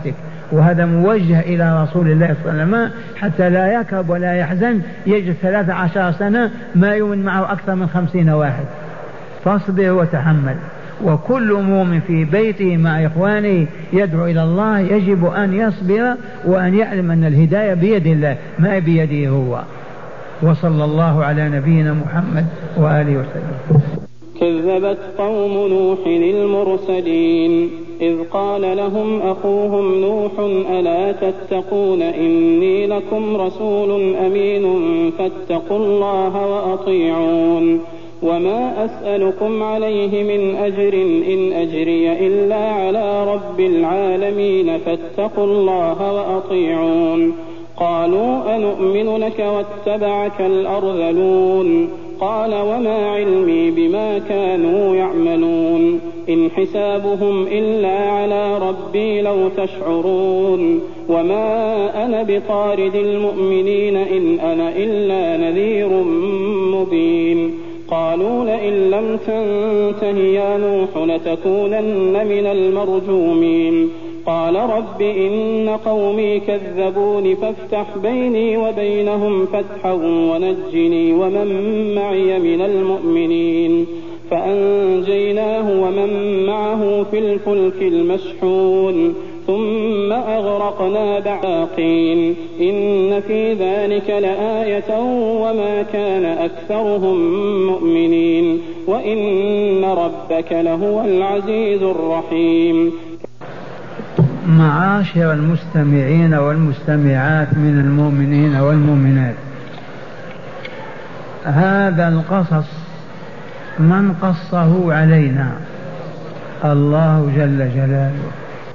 وهذا موجه إلى رسول الله صلى الله عليه وسلم حتى لا يكرب ولا يحزن. يجد 13 سنة ما يؤمن معه أكثر من 50 واحد، فاصبر وتحمل. وكل مؤمن في بيته مع إخوانه يدعو إلى الله يجب أن يصبر وأن يعلم أن الهداية بيد الله ما بيده هو. وصلى الله على نبينا محمد وآله وسلم. كذبت قوم نوح المرسلين إذ قال لهم أخوهم نوح ألا تتقون إني لكم رسول أمين فاتقوا الله وأطيعون وما أسألكم عليه من أجر إن أجري إلا على رب العالمين فاتقوا الله وأطيعون. قالوا أنؤمن لك واتبعك الأرذلون قال وما علمي بما كانوا يعملون إن حسابهم إلا على ربي لو تشعرون وما أنا بطارد المؤمنين إن أنا إلا نذير مبين. قالوا لئن لم تنته يا نوح لتكونن من المرجومين. قال رب إن قومي كذبون فافتح بيني وبينهم فتحا ونجني ومن معي من المؤمنين. فأنجيناه ومن معه في الفلك المشحون ثم أغرقنا باقين إن في ذلك لآية وما كان أكثرهم مؤمنين وإن ربك لهو العزيز الرحيم. معاشر المستمعين والمستمعات من المؤمنين والمؤمنات، هذا القصص من قصه علينا؟ الله جل جلاله.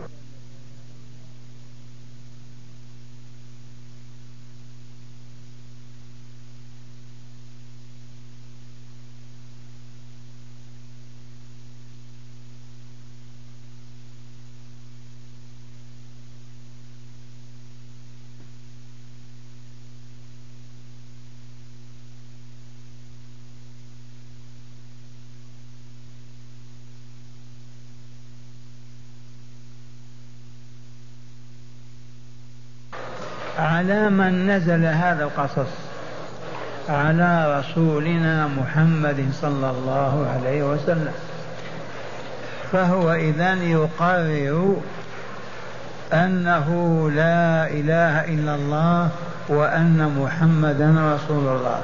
على من نزل هذا القصص؟ على رسولنا محمد صلى الله عليه وسلم. فهو إذن يقرر أنه لا إله إلا الله وأن محمدا رسول الله،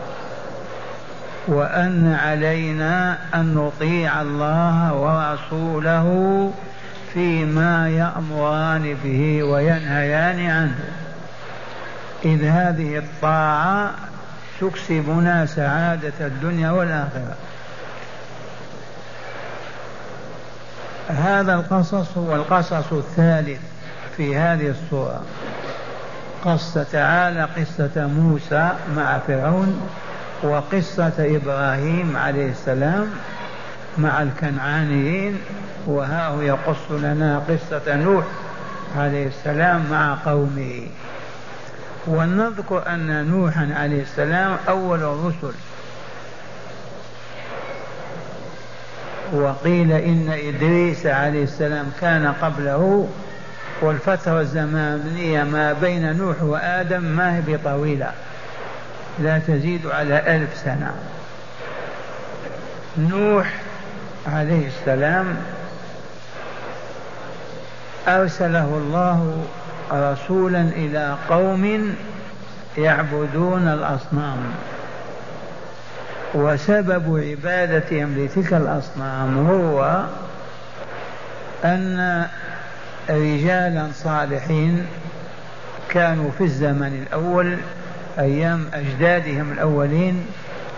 وأن علينا أن نطيع الله ورسوله فيما يأمران به وينهيان عنه، إذ هذه الطاعة تكسبنا سعادة الدنيا والآخرة. هذا القصص هو القصص الثالث في هذه السورة. قص تعالى قصة موسى مع فرعون، وقصة إبراهيم عليه السلام مع الكنعانيين، وها هو يقص لنا قصة نوح عليه السلام مع قومه. ونذكر أن نوحا عليه السلام أول الرسل، وقيل إن إدريس عليه السلام كان قبله، والفترة الزمنية ما بين نوح وآدم ما هي بطويلة، لا تزيد على 1000 سنة. نوح عليه السلام أرسله الله رسولا إلى قوم يعبدون الأصنام، وسبب عبادتهم لتلك الأصنام هو أن رجالا صالحين كانوا في الزمن الأول أيام أجدادهم الأولين،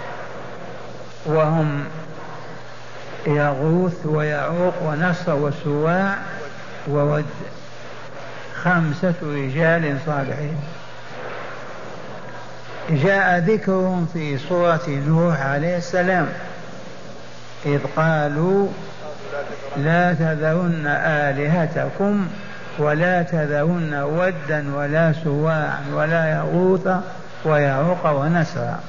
وهم يغوث ويعوق ونصر وسواع وود، 5 رجال صالحين جاء ذكرهم في سورة نوح عليه السلام، إذ قالوا لا تذرن آلهتكم ولا تذرن ودا ولا سواعا ولا يغوث ويعوق ونسرا.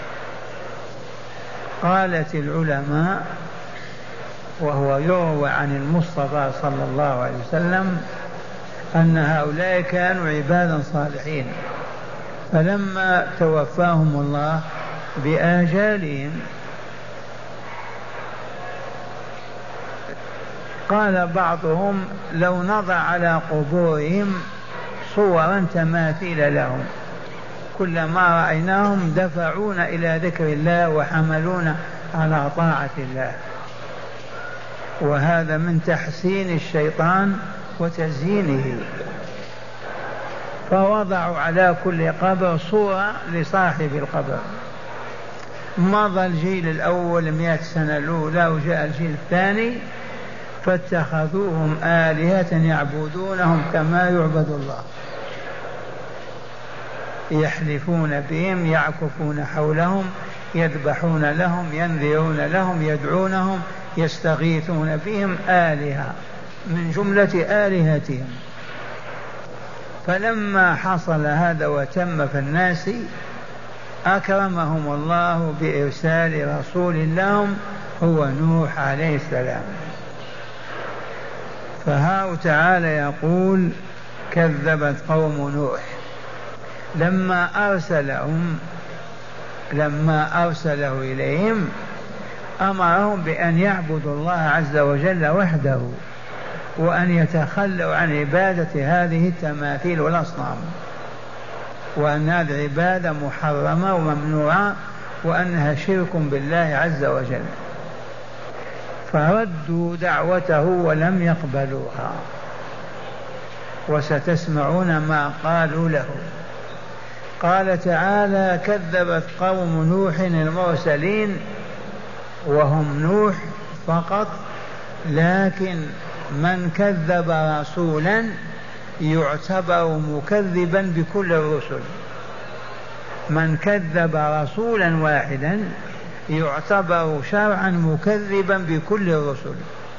قالت العلماء، وهو يروى عن المصطفى صلى الله عليه وسلم، أن هؤلاء كانوا عبادا صالحين، فلما توفاهم الله بآجالهم قال بعضهم لو نضع على قبورهم صورا تماثيل لهم، كلما رأيناهم دفعونا إلى ذكر الله وحملونا على طاعة الله. وهذا من تحسين الشيطان وتزيينه. فوضعوا على كل قبر صورة لصاحب القبر. مضى الجيل الأول 100 سنة الأولى وجاء الجيل الثاني فاتخذوهم آلهة يعبدونهم كما يعبد الله، يحلفون بهم، يعكفون حولهم، يذبحون لهم، ينذرون لهم، يدعونهم، يستغيثون بهم، آلهة من جملة آلهتهم. فلما حصل هذا وتم في الناس أكرمهم الله بإرسال رسول لهم هو نوح عليه السلام. فها تعالى يقول كذبت قوم نوح لما أرسله إليهم أمرهم بأن يعبدوا الله عز وجل وحده، وأن يتخلوا عن عبادة هذه التماثيل والأصنام، وأن هذه العبادة محرمة وممنوعة، وأنها شرك بالله عز وجل. فردوا دعوته ولم يقبلوها، وستسمعون ما قالوا له. قال تعالى كذبت قوم نوح المرسلين، وهم نوح فقط، لكن من كذب رسولا يعتبر مكذبا بكل الرسل. من كذب رسولا واحدا يعتبر شرعا مكذبا بكل الرسل.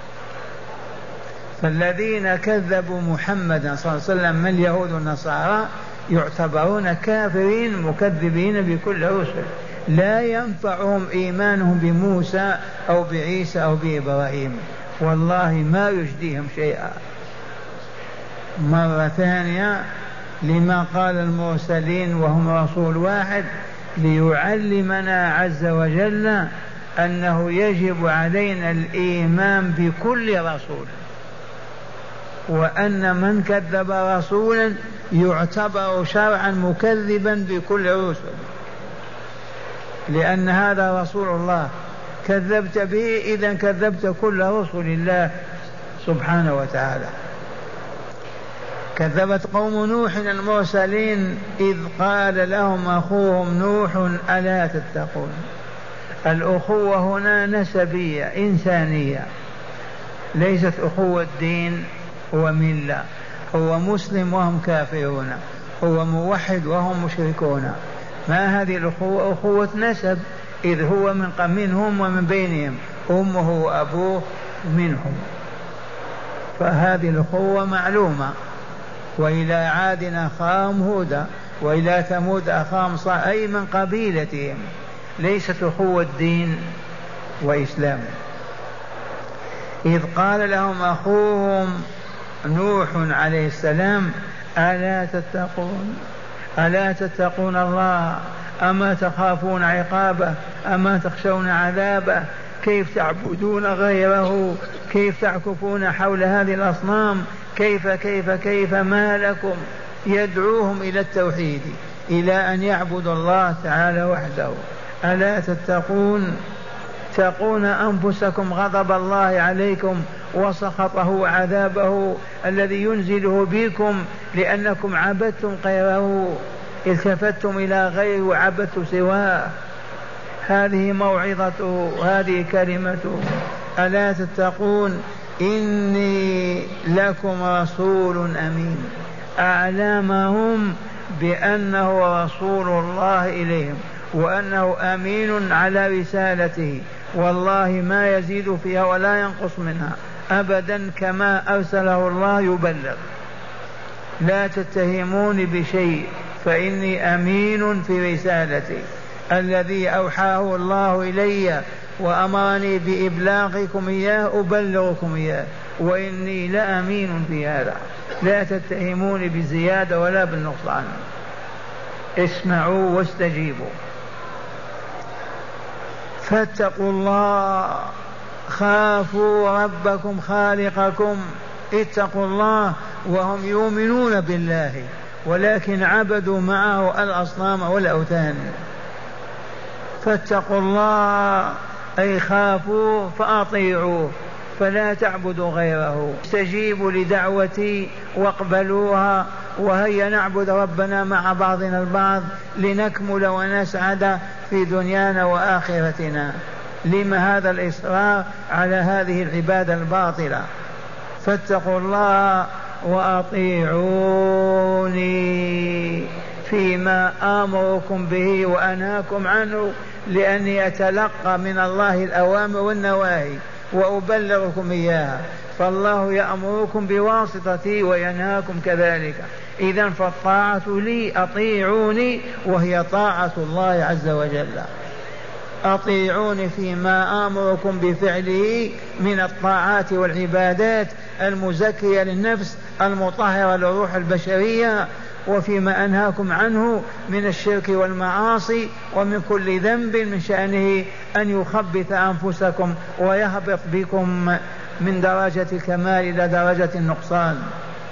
فالذين كذبوا محمدا صلى الله عليه وسلم من اليهود والنصارى يعتبرون كافرين مكذبين بكل الرسل، لا ينفعهم إيمانهم بموسى أو بعيسى أو بإبراهيم، والله ما يجديهم شيئا. مرة ثانية لما قال المرسلين وهم رسول واحد ليعلمنا عز وجل أنه يجب علينا الإيمان بكل رسول، وأن من كذب رسولا يعتبر شرعا مكذبا بكل الرسل، لأن هذا رسول الله كذبت به إذا كذبت كل رسل الله سبحانه وتعالى. كذبت قوم نوح المرسلين إذ قال لهم أخوهم نوح ألا تتقون. الأخوة هنا نسبية إنسانية، ليست أخوة دين وملة. هو مسلم وهم كافرون، هو موحد وهم مشركون. ما هذه الأخوة؟ أخوة نسب، إذ هو منهم ومن بينهم، أمه وأبوه منهم، فهذه الأخوة معلومة. وإلى عاد أخاهم هودا، وإلى ثمود أخاهم صالح، أي من قبيلتهم، ليست أخوة دين وإسلام. إذ قال لهم أخوهم نوح عليه السلام ألا تتقون، ألا تتقون الله، أما تخافون عقابه، أما تخشون عذابه، كيف تعبدون غيره، كيف تعكفون حول هذه الأصنام، كيف كيف كيف ما لكم. يدعوهم إلى التوحيد، إلى أن يعبدوا الله تعالى وحده. ألا تتقون، تقون أنفسكم غضب الله عليكم وسخطه وعذابه الذي ينزله بكم لأنكم عبدتم غيره، التفتم إلى غيره وعبدتم سواه. هذه موعظته، هذه كلمته. ألا تتقون إني لكم رسول أمين. أعلمهم بأنه رسول الله إليهم، وأنه أمين على رسالته، والله ما يزيد فيها ولا ينقص منها أبدا، كما أرسله الله يبلغ. لا تتهموني بشيء، فإني أمين في رسالتي الذي أوحاه الله إلي وأمرني بإبلاغكم إياه، أبلغكم إياه، وإني لأمين في هذا. لا تتهموني بزيادة ولا بالنقصان، اسمعوا واستجيبوا. فاتقوا الله، خافوا ربكم خالقكم، اتقوا الله وهم يؤمنون بالله ولكن عبدوا معه الأصنام والأوثان. فاتقوا الله أي خافوا فأطيعوه فلا تعبدوا غيره، استجيبوا لدعوتي واقبلوها، وهيا نعبد ربنا مع بعضنا البعض لنكمل ونسعد في دنيانا وآخرتنا. لما هذا الإصرار على هذه العبادة الباطلة؟ فاتقوا الله وأطيعوني فيما آمركم به وأنهاكم عنه، لأني أتلقى من الله الأوامر والنواهي وأبلغكم إياها، فالله يأمركم بواسطتي وينهاكم كذلك. إذن فالطاعة لي، أطيعوني، وهي طاعة الله عز وجل. أطيعوني فيما آمركم بفعله من الطاعات والعبادات المزكية للنفس المطهرة للروح البشرية، وفيما أنهاكم عنه من الشرك والمعاصي ومن كل ذنب من شأنه أن يخبث أنفسكم ويهبط بكم من درجة الكمال إلى درجة النقصان.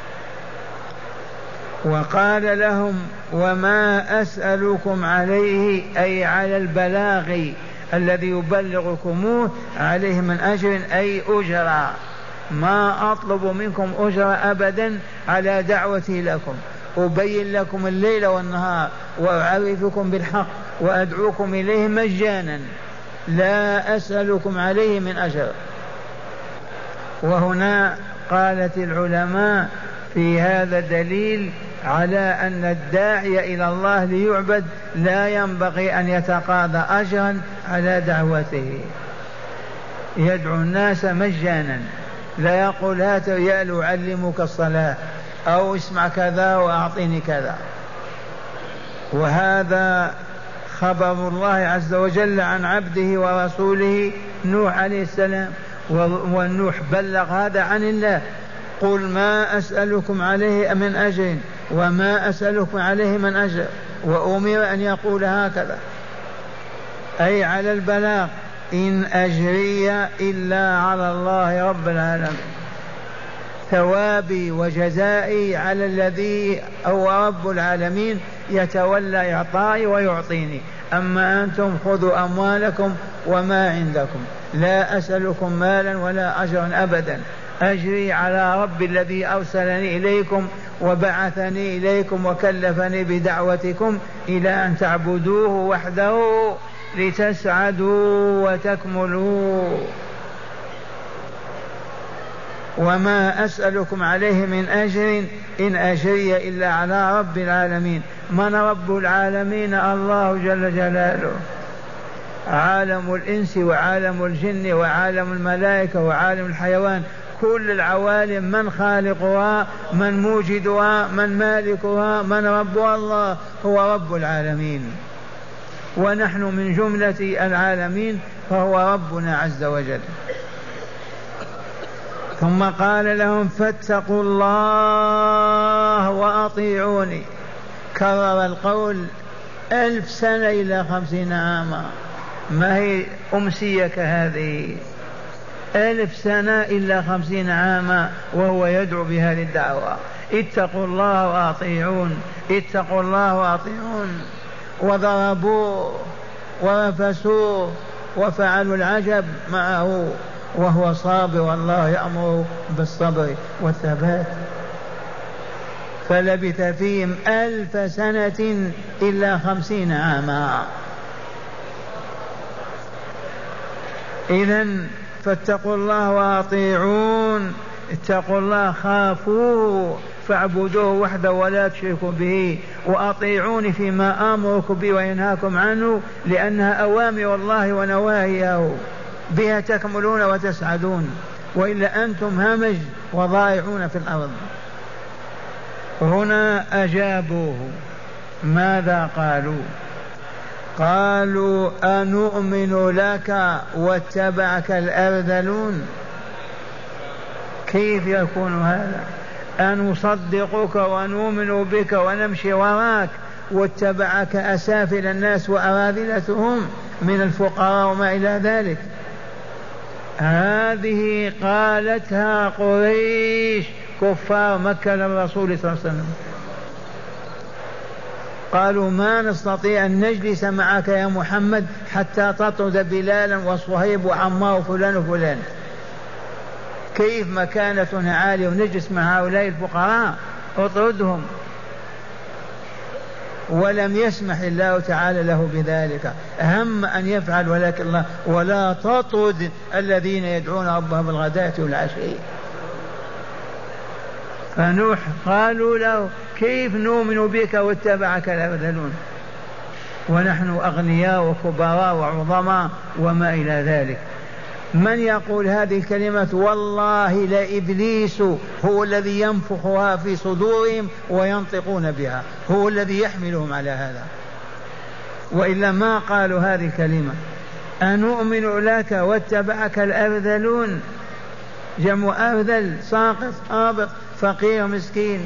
وقال لهم وما أسألكم عليه أي على البلاغ الذي يبلغكموه عليه من أجر أي أجرا، ما أطلب منكم أجر أبدا على دعوتي لكم، أبين لكم الليل والنهار وأعرفكم بالحق وأدعوكم إليه مجانا، لا أسألكم عليه من أجر. وهنا قالت العلماء في هذا دليل على أن الداعي إلى الله ليعبد لا ينبغي أن يتقاضى أجرا على دعوته، يدعو الناس مجانا، لا يقول هات ريال أعلمك الصلاة أو اسمع كذا وأعطيني كذا. وهذا خبر الله عز وجل عن عبده ورسوله نوح عليه السلام، والنوح بلغ هذا عن الله، قل ما أسألكم عليه من أجر وما أسألكم عليه من أجر، وأمر أن يقول هكذا أي على البلاغ، إن أجري إلا على الله رب العالمين، ثوابي وجزائي على الذي هو رب العالمين يتولى إعطائي ويعطيني، أما أنتم خذوا أموالكم وما عندكم، لا أسألكم مالا ولا أجرا أبدا، أجري على رب الذي أرسلني إليكم وبعثني إليكم وكلفني بدعوتكم إلى أن تعبدوه وحده لتسعدوا وتكملوا. وما أسألكم عليه من أجر إن أجري إلا على رب العالمين. من رب العالمين؟ الله جل جلاله، عالم الإنس وعالم الجن وعالم الملائكة وعالم الحيوان، كل العوالم من خالقها، من موجدها، من مالكها، من ربها؟ الله هو رب العالمين، ونحن من جملة العالمين، فهو ربنا عز وجل. ثم قال لهم فاتقوا الله وأطيعوني، كرر القول 1000 سنة إلى 50 عاما، ما هي أمسية كهذه، 1000 سنة إلا 50 عاما وهو يدعو بهذه الدعوة، اتقوا الله وأطيعون، اتقوا الله وأطيعون. وضربوه ورفسوه وفعلوا العجب معه وهو صابر، والله يأمر بالصبر والثبات. فلبث فيهم 1000 سنة إلا 50 عاما. إذن فاتقوا الله وأطيعون، اتقوا الله، خافوه فاعبدوه وحده ولا تشركوا به، وأطيعوني فيما آمركم به وينهاكم عنه، لأنها أوامر الله ونواهيه، بها تكملون وتسعدون، وإلا أنتم همج وضائعون في الأرض. هنا أجابوه، ماذا قالوا؟ قالوا أنؤمن لك واتبعك الأرذلون. كيف يكون هذا؟ أن نصدقك ونؤمن بك ونمشي وراك واتبعك أسافل الناس وأراذلتهم من الفقراء وما إلى ذلك. هذه قالتها قريش كفار مكة للرسول صلى الله عليه وسلم، قالوا ما نستطيع أن نجلس معك يا محمد حتى تطرد بلالا وصهيب وعمار وفلان وفلان، كيف مكانتنا عالية ونجلس مع هؤلاء الفقراء؟ اطردهم. ولم يسمح الله تعالى له بذلك، هم أن يفعل، ولكن الله ولا تطرد الذين يدعون ربهم بالغداة والعشي. فنوح قالوا له كيف نؤمن بك واتبعك الأرذلون ونحن أغنياء وكبراء وعظماء وما إلى ذلك. من يقول هذه الكلمة؟ والله لإبليس هو الذي ينفخها في صدورهم وينطقون بها، هو الذي يحملهم على هذا، وإلا ما قالوا هذه الكلمة. أنؤمن لك واتبعك الأرذلون، جمع أرذل ساقط هابط فقير مسكين.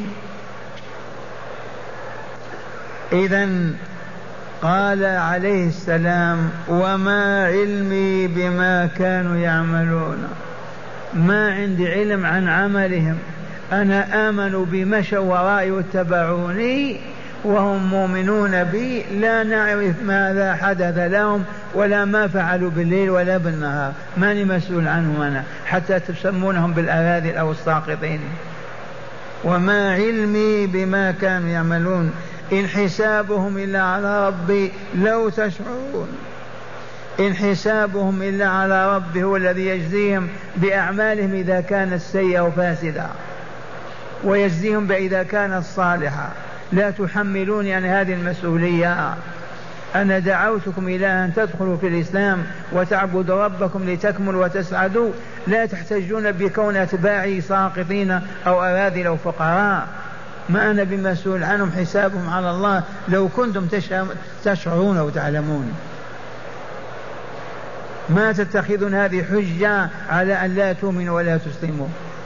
إذن قال عليه السلام وما علمي بما كانوا يعملون، ما عندي علم عن عملهم، أنا آمنوا بمشوا ورائي واتبعوني وهم مؤمنون بي، لا نعرف ماذا حدث لهم ولا ما فعلوا بالليل ولا بالنهار، ماني مسؤول عنهم أنا حتى تسمونهم بالأراذل أو الساقطين. وما علمي بما كانوا يعملون إن حسابهم إلا على ربي لو تشعرون، إن حسابهم إلا على ربي، هو الذي يجزيهم بأعمالهم إذا كانت سيئة وفاسدة ويجزيهم بإذا كانت صالحة. لا تحملوني عن هذه المسؤولية. أنا دعوتكم إلى أن تدخلوا في الإسلام وتعبدوا ربكم لتكملوا وتسعدوا، لا تحتجون بكون أتباعي ساقطين أو أراذل أو فقراء، ما أنا بمسؤول عنهم، حسابهم على الله لو كنتم تشعرون وتعلمون. ما تتخذون هذه حجة على أن لا تؤمنوا ولا تسلموا.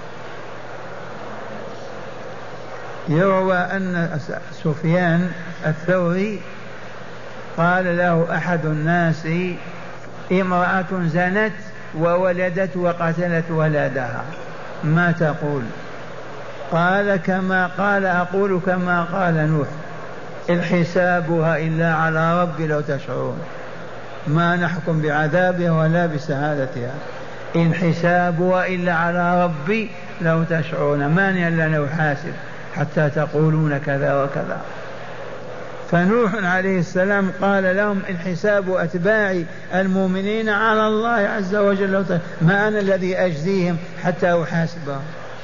يروى أن سفيان الثوري قال له أحد الناس امرأة زنت وولدت وقتلت ولدها، ما تقول؟ قال كما قال أقول كما قال نوح، إن حسابها إلا على ربي لو تشعرون، ما نحكم بعذابها ولا بسعادتها، إن حسابها إلا على ربي لو تشعرون، مانع لنا نحاسب حتى تقولون كذا وكذا. فنوح عليه السلام قال لهم إن حساب أتباعي المؤمنين على الله عز وجل، ما أنا الذي أجزيهم حتى أحاسبهم.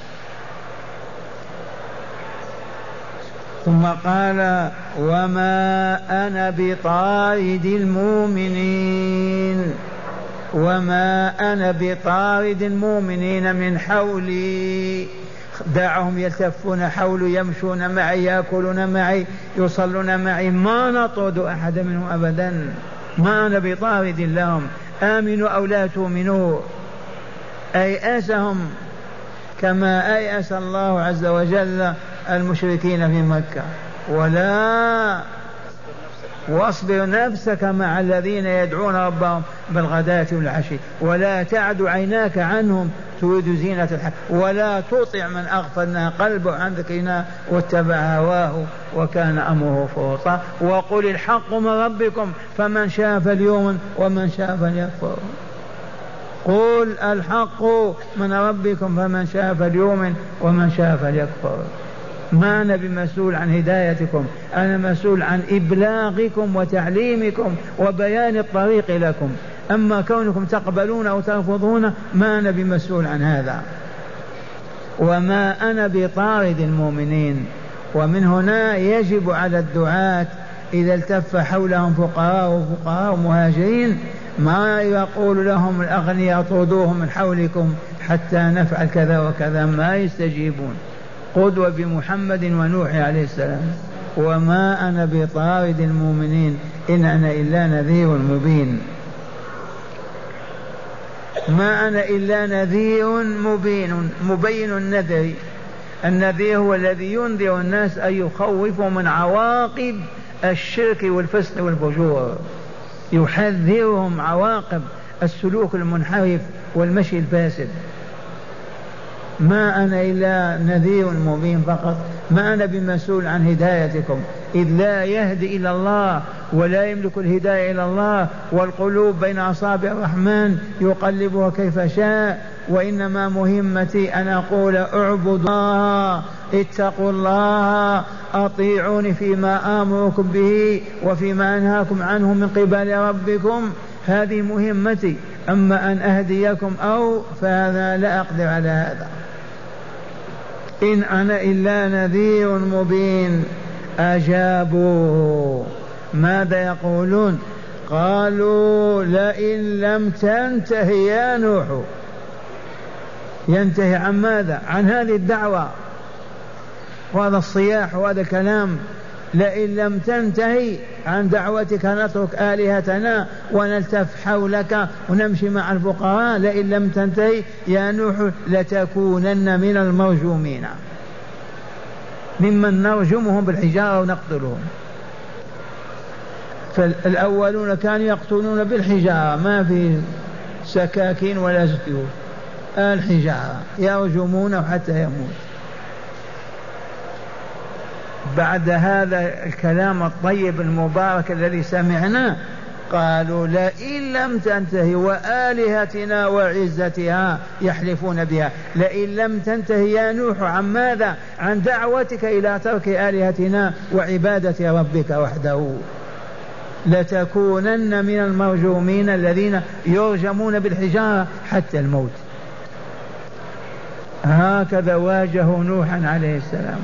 ثم قال وما أنا بطارد المؤمنين، وما أنا بطارد المؤمنين من حولي، دعهم يلتفون حولي يمشون معي يأكلون معي يصلون معي، ما نطرد أحد منهم أبدا، ما أنا بطارد لهم، آمنوا أو لا تؤمنوا. أيأسهم كما أيأس الله عز وجل المشركين في مكة. ولا واصبر نفسك مع الذين يدعون ربهم بالغداة والعشي ولا تعد عيناك عنهم تريد زينة الحياة، ولا تطع من أغفلنا قلبه عن ذكرنا واتبع هواه وكان أمره فرطا. وقل الحق من ربكم فمن شاء فليؤمن ومن شاء فليكفر. قل الحق من ربكم فمن شاء فليؤمن ومن شاء فليكفر. ما أنا بمسؤول عن هدايتكم، أنا مسؤول عن إبلاغكم وتعليمكم وبيان الطريق لكم، أما كونكم تقبلون أو ترفضون ما أنا بمسؤول عن هذا. وما أنا بطارد المؤمنين. ومن هنا يجب على الدعاة إذا التف حولهم فقراء وفقراء ومهاجرين ما يقول لهم الأغنياء طردوهم من حولكم حتى نفعل كذا وكذا، ما يستجيبون. قدوة بمحمد ونوح عليه السلام. وما أنا بطارد المؤمنين إن أنا إلا نذير مبين. ما أنا إلا نذير مبين النذر، النذير هو الذي ينذر الناس أن يخوفهم من عواقب الشرك والفسق والفجور، يحذرهم عواقب السلوك المنحرف والمشي الفاسد. ما أنا إلا نذير مبين فقط، ما أنا بمسؤول عن هدايتكم، إذ لا يهدي إلى الله ولا يملك الهداية إلى الله، والقلوب بين أصابع الرحمن يقلبها كيف شاء. وإنما مهمتي أن أقول اعبدوا الله، اتقوا الله، أطيعوني فيما آمركم به وفيما أنهاكم عنه من قبل ربكم، هذه مهمتي. أما أن أهديكم فهذا لا أقدر على هذا. إن أنا إلا نذير مبين. أجابوا، ماذا يقولون؟ قالوا لئن لم تنته يا نوح. ينتهي عن ماذا؟ عن هذه الدعوة وهذا الصياح وهذا الكلام. لئن لم تنتهي عن دعوتك نترك آلهتنا ونلتف حولك ونمشي مع الفقراء. لئن لم تنتهي يا نوح لتكونن من المرجومين، ممن نرجمهم بالحجارة ونقتلهم. فالأولون كانوا يقتلون بالحجارة، ما في سكاكين ولا سيوف، الحجارة يرجمونه حتى يموت. بعد هذا الكلام الطيب المبارك الذي سمعناه قالوا لئن لم تنتهي وآلهتنا وعزتها يحلفون بها، لئن لم تنتهي يا نوح عن ماذا؟ عن دعوتك إلى ترك آلهتنا وعبادة ربك وحده لتكونن من المرجومين الذين يرجمون بالحجارة حتى الموت. هكذا واجهوا نوحا عليه السلام.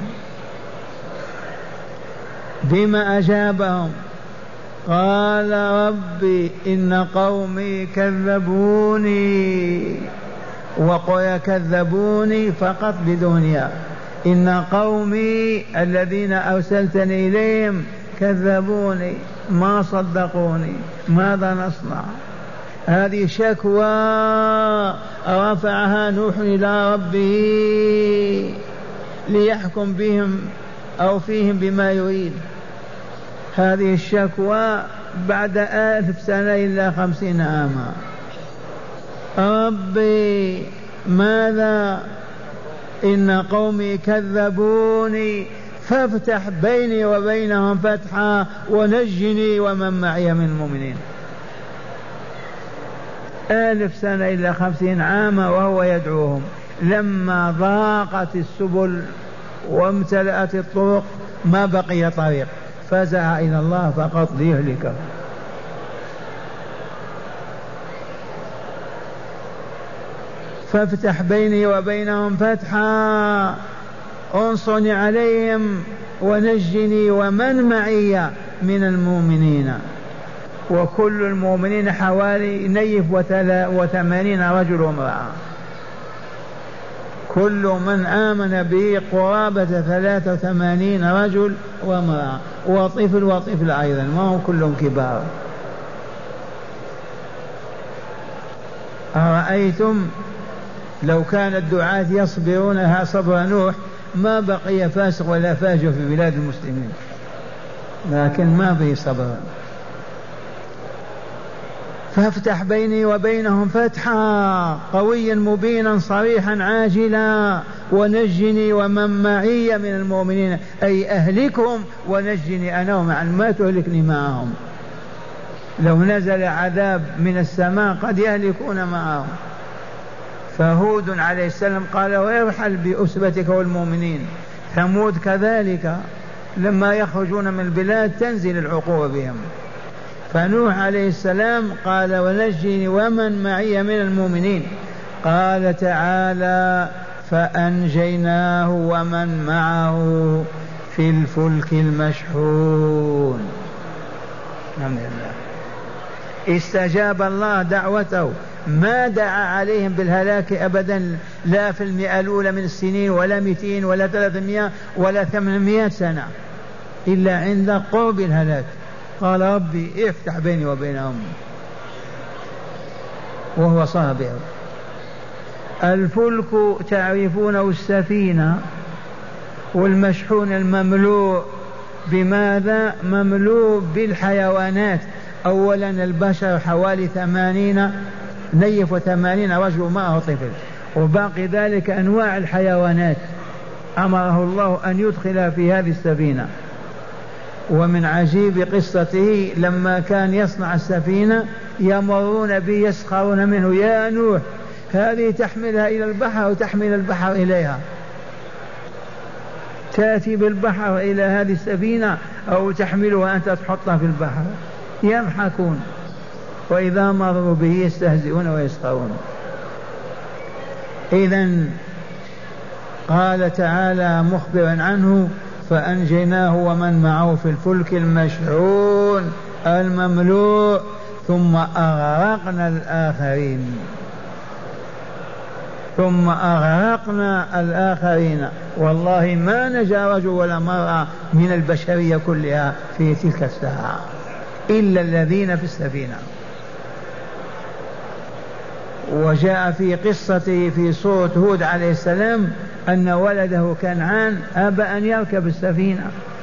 بما أجابهم؟ قال ربي إن قومي كذبوني، وقل كذبوني فقط بدنيا. إن قومي الذين أرسلتني إليهم كذبوني، ما صدقوني، ماذا نصنع؟ هذه شكوى رفعها نوح إلى ربه ليحكم بهم أو فيهم بما يريد. هذه الشكوى بعد 1000 سنة إلا 50 عاما. ربي ماذا؟ إن قومي كذبوني فافتح بيني وبينهم فتحا ونجني ومن معي من المؤمنين. 1000 سنة إلا 50 عاما وهو يدعوهم. لما ضاقت السبل وامتلأت الطرق ما بقي طريق، فزع إلى الله فقط ليهلكه. فافتح بيني وبينهم فتحا انصرني عليهم ونجني ومن معي من المؤمنين. وكل المؤمنين حوالي 180 رجل وامرأة، كل من آمن به قرابة 83 رجل وامرأة وطفل أيضا، ما هم كلهم كبار. أرأيتم لو كان الدعاة يصبرونها صبر نوح ما بقي فاسق ولا فاجر في بلاد المسلمين، لكن ما به صبر. فافتح بيني وبينهم فتحا قويا مبينا صريحا عاجلا ونجني ومن معي من المؤمنين، أي أهلكهم ونجني أنا ومع ما تهلكني معهم. لو نزل عذاب من السماء قد يهلكون معهم. فهود عليه السلام قال وارحل بأسبتك والمؤمنين. ثمود كذلك لما يخرجون من البلاد تنزل العقوبة بهم. فنوح عليه السلام قال ونجني ومن معي من المؤمنين. قال تعالى فأنجيناه ومن معه في الفلك المشحون. الحمد لله. استجاب الله دعوته، ما دعا عليهم بالهلاك أبدا، لا في 100 الأولى من السنين ولا 200 ولا 300 ولا 800 سنة، إلا عند قرب الهلاك قال ربي افتح بيني وبينهم وهو صابر. الفلك تعرفونه السفينة والمشحون المملوء بماذا؟ مملوء بالحيوانات. أولا البشر حوالي 80 نيف 80 رجل معه طفل، وباقي ذلك أنواع الحيوانات أمره الله أن يدخل في هذه السفينة. ومن عجيب قصته لما كان يصنع السفينة يمرون به يسخرون منه: يا نوح هذه تحملها إلى البحر وتحمل البحر إليها، تأتي بالبحر إلى هذه السفينة أو تحملها أنت تحطها في البحر. يضحكون، وإذا مروا به يستهزئون ويسخرون. إذن قال تعالى مخبرا عنه: فأنجيناه ومن معه في الفلك المشحون المملوء ثم أغرقنا الآخرين. والله ما نجا رجل ولا مرأة من البشرية كلها في تلك الساعة إلا الذين في السفينة. وجاء في قصته في سورة هود عليه السلام أن ولده كنعان أبى أن يركب السفينة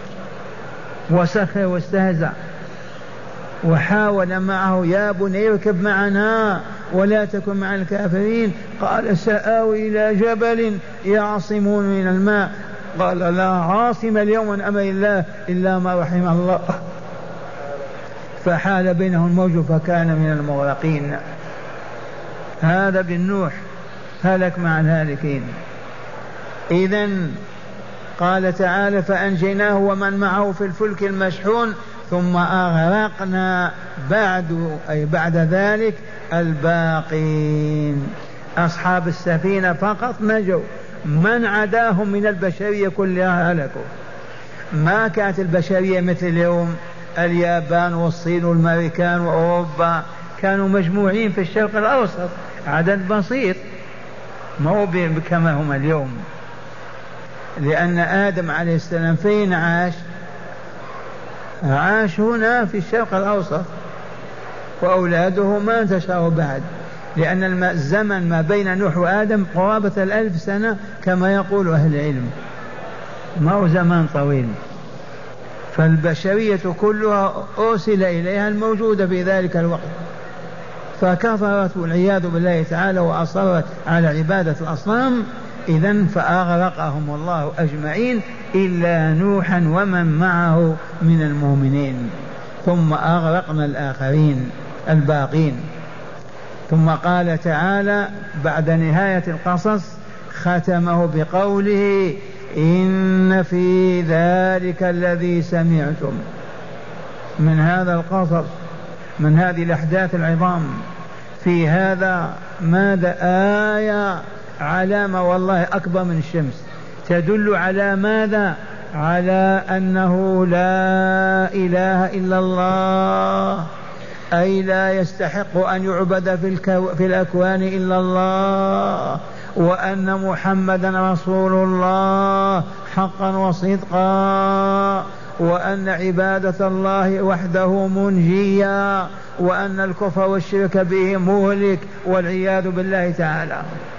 وسخر واستهزأ، وحاول معه: يا بني اركب معنا ولا تكن مع الكافرين. قال: سآوي إلى جبل يعصمون من الماء. قال: لا عاصم اليوم من أمر الله إلا ما رحم الله. فحال بينهم الموج فكان من المغرقين. هذا بالنوح هلك مع الهالكين. إذن قال تعالى: فأنجيناه ومن معه في الفلك المشحون ثم أغرقنا بعد ذلك الباقين. أصحاب السفينة فقط نجوا، من عداهم من البشرية كلها هلكوا. ما كانت البشرية مثل اليوم، اليابان والصين والأمريكان وأوروبا كانوا مجموعين في الشرق الأوسط، عدد بسيط، ما هو كما هم اليوم. لأن آدم عليه السلام فين عاش هنا في الشرق الأوسط، وأولاده ما انتشروا بعد، لأن الزمن ما بين نوح وآدم قرابة 1000 سنة كما يقول أهل العلم، ما هو زمان طويل. فالبشرية كلها أرسل إليها الموجودة في ذلك الوقت، فكفرت والعياذ بالله تعالى وأصرت على عبادة الأصنام. إذن فأغرقهم الله أجمعين إلا نوحا ومن معه من المؤمنين. ثم أغرقنا الآخرين الباقين. ثم قال تعالى بعد نهاية القصص ختمه بقوله: إن في ذلك الذي سمعتم من هذا القصص، من هذه الأحداث العظام، في هذا ماذا؟ آية، علامة والله أكبر من الشمس، تدل على ماذا؟ على أنه لا إله إلا الله، أي لا يستحق أن يعبد في الأكوان إلا الله، وأن محمدا رسول الله حقا وصدقا، وأن عبادة الله وحده منجية، وأن الكفر والشرك به مهلك والعياذ بالله تعالى.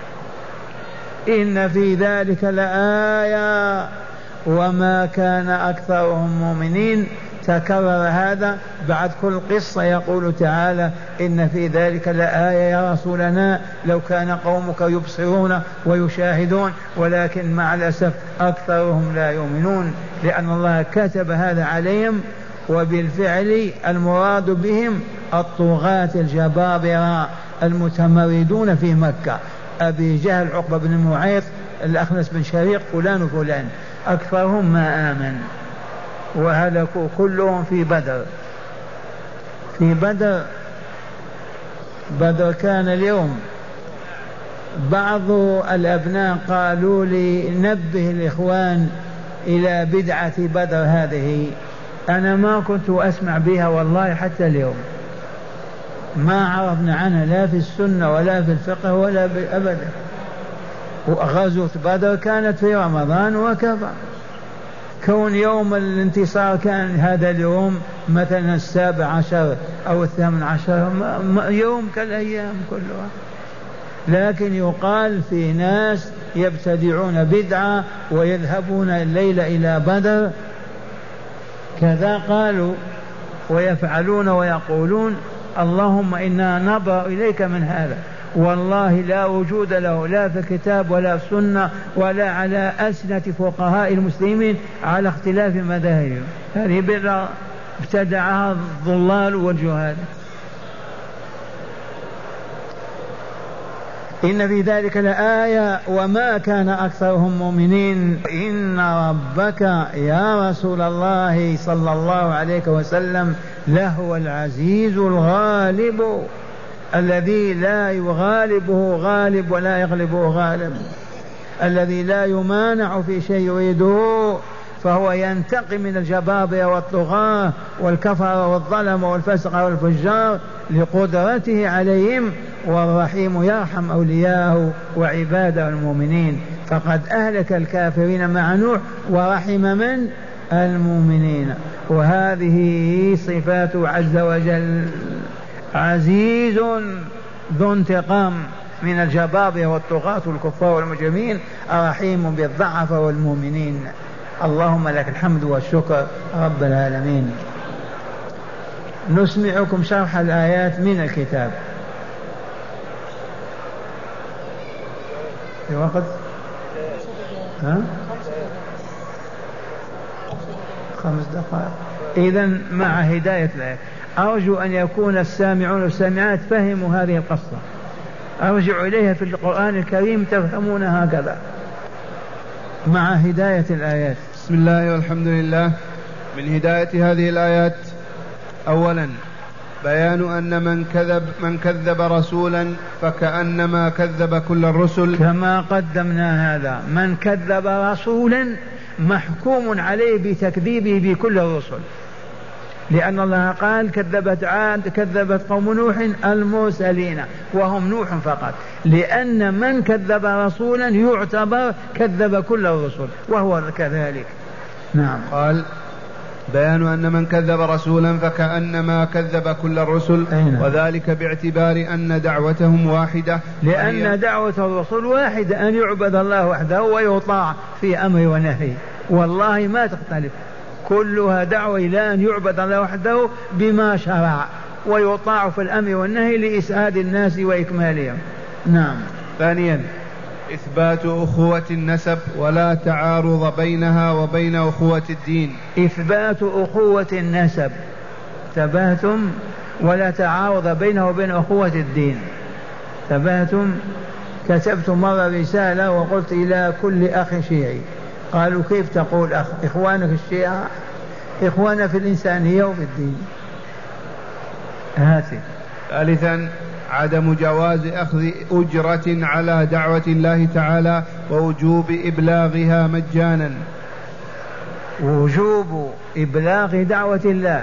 إن في ذلك لآية وما كان أكثرهم مؤمنين. تكرر هذا بعد كل قصة، يقول تعالى: إن في ذلك لآية يا رسولنا لو كان قومك يبصرون ويشاهدون، ولكن مع الأسف أكثرهم لا يؤمنون، لأن الله كتب هذا عليهم. وبالفعل المراد بهم الطغاة الجبابرة المتمردون في مكة، أبي جهل، عقبة بن معيط، الأخنس بن شريق، فلان وفلان، أكثرهم ما آمن وهلكوا كلهم في بدر. في بدر كان اليوم بعض الأبناء قالوا لي: نبه الإخوان إلى بدعة بدر هذه. أنا ما كنت أسمع بها والله حتى اليوم، ما عرفنا عنها لا في السنة ولا في الفقه ولا أبدا. وغزوة بدر كانت في رمضان وكفى. كون يوم الانتصار كان هذا اليوم مثلا 17 أو 18 يوم كالأيام كلها، لكن يقال في ناس يبتدعون بدعة ويذهبون الليل إلى بدر، كذا قالوا ويفعلون ويقولون. اللهم إنا نبرأ إليك من هذا، والله لا وجود له لا في الكتاب ولا في السنة ولا على ألسنة فقهاء المسلمين على اختلاف مذاهبهم. هذه بدعة ابتدعها الضلال والجهال. إن في ذلك لآية وما كان أكثرهم مؤمنين إن ربك يا رسول الله صلى الله عليه وسلم لهو العزيز الغالب الذي لا يغالبه غالب ولا يغلبه غالب، الذي لا يمانع في شيء يريده، فهو ينتقم من الجبابرة والطغاة والكفر والظلم والفسق والفجار لقدرته عليهم، والرحيم يرحم أولياءه وعباده المؤمنين، فقد أهلك الكافرين مع نوح ورحم من؟ المؤمنين. وهذه صفاته عز وجل، عزيز ذو انتقام من الجبابرة والطغاة والكفار والمجرمين، رحيم بالضعف والمؤمنين. اللهم لك الحمد والشكر رب العالمين. نسمعكم شرح الآيات من الكتاب في وقت 5 دقائق. إذن مع هداية الآيات أرجو أن يكون السامعون والسامعات فهموا هذه القصة، أرجعوا إليها في القرآن الكريم تفهمونها هكذا مع هداية الآيات. بسم الله والحمد لله. من هداية هذه الآيات أولا بيان أن من كذب رسولا فكأنما كذب كل الرسل، كما قدمنا هذا. من كذب رسولا محكوم عليه بتكذيبه بكل الرسل، لأن الله قال كذبت عاد كذبت قوم نوح المرسلين وهم نوح فقط، لأن من كذب رسولا يعتبر كذب كل الرسل وهو كذلك. نعم. قال بيان أن من كذب رسولا فكأنما كذب كل الرسل، وذلك باعتبار أن دعوتهم واحدة، لأن دعوة الرسل واحدة، أن يعبد الله وحده ويطاع في أمر ونهي، والله ما تختلف، كلها دعوة إلى أن يعبد الله وحده بما شرع ويطاع في الأمر والنهي لإسعاد الناس وإكمالهم. نعم. ثانيا إثبات أخوة النسب ولا تعارض بينها وبين أخوة الدين. إثبات أخوة النسب، تبهتم، ولا تعارض بينه وبين أخوة الدين. تبهتم. كتبت مرة رسالة وقلت إلى كل أخ شيعي، قالوا كيف تقول أخ؟ إخوانك الشيعة إخوانا في الإنسانية وفي الدين. هاتي. ثالثا عدم جواز أخذ أجرة على دعوة الله تعالى ووجوب إبلاغها مجانا. وجوب إبلاغ دعوة الله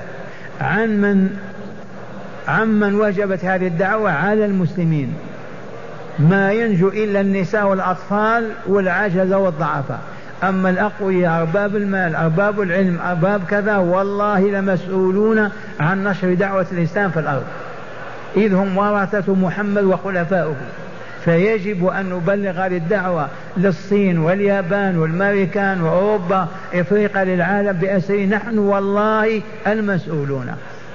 عمن وجبت هذه الدعوة على المسلمين، ما ينجو إلا النساء والأطفال والعجز والضعفاء، أما الأقوياء أرباب المال أرباب العلم أرباب كذا والله لمسؤولون عن نشر دعوة الإسلام في الأرض، إذ هم ورثة محمد وخلفاؤه، فيجب أن نبلغ هذه الدعوة للصين واليابان والأمريكان وأوروبا إفريقيا للعالم بأسره، نحن والله المسؤولون،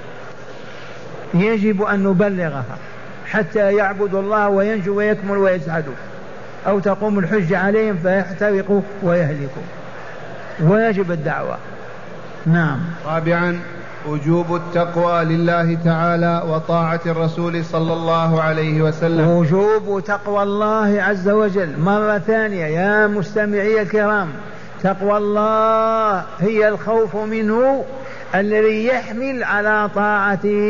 يجب أن نبلغها حتى يعبدوا الله وينجوا ويكملوا ويسعدوا، أو تقوم الحجة عليهم فيحترقوا ويهلكوا. واجب الدعوة. نعم. رابعا وجوب التقوى لله تعالى وطاعة الرسول صلى الله عليه وسلم. وجوب تقوى الله عز وجل مرة ثانية يا مستمعي الكرام، تقوى الله هي الخوف منه الذي يحمل على طاعته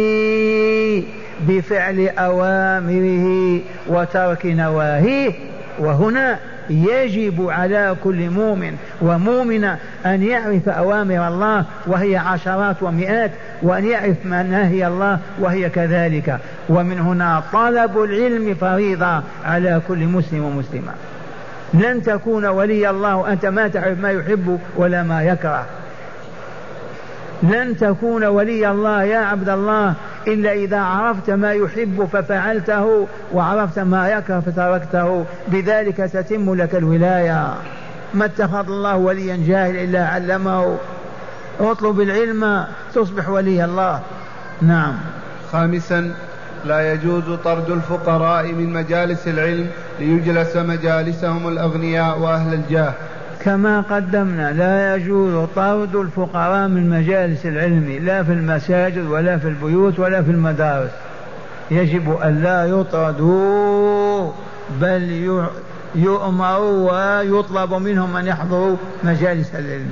بفعل أوامره وترك نواهيه. وهنا يجب على كل مؤمن ومؤمنة أن يعرف أوامر الله وهي عشرات ومئات، وأن يعرف مناهي الله وهي كذلك. ومن هنا طلب العلم فريضة على كل مسلم ومسلمة. لن تكون ولي الله وأنت ما تعرف ما يحب ولا ما يكره. لن تكون ولي الله يا عبد الله إلا إذا عرفت ما يحب ففعلته وعرفت ما يكره فتركته، بذلك تتم لك الولاية. ما اتخذ الله وليا جاهل إلا علمه، اطلب العلم تصبح ولي الله. نعم. خامسا، لا يجوز طرد الفقراء من مجالس العلم ليجلس مجالسهم الأغنياء وأهل الجاه. كما قدمنا لا يجوز طرد الفقراء من مجالس العلم، لا في المساجد ولا في البيوت ولا في المدارس، يجب أن لا يطردوا بل يؤمروا ويطلب منهم أن يحضروا مجالس العلم.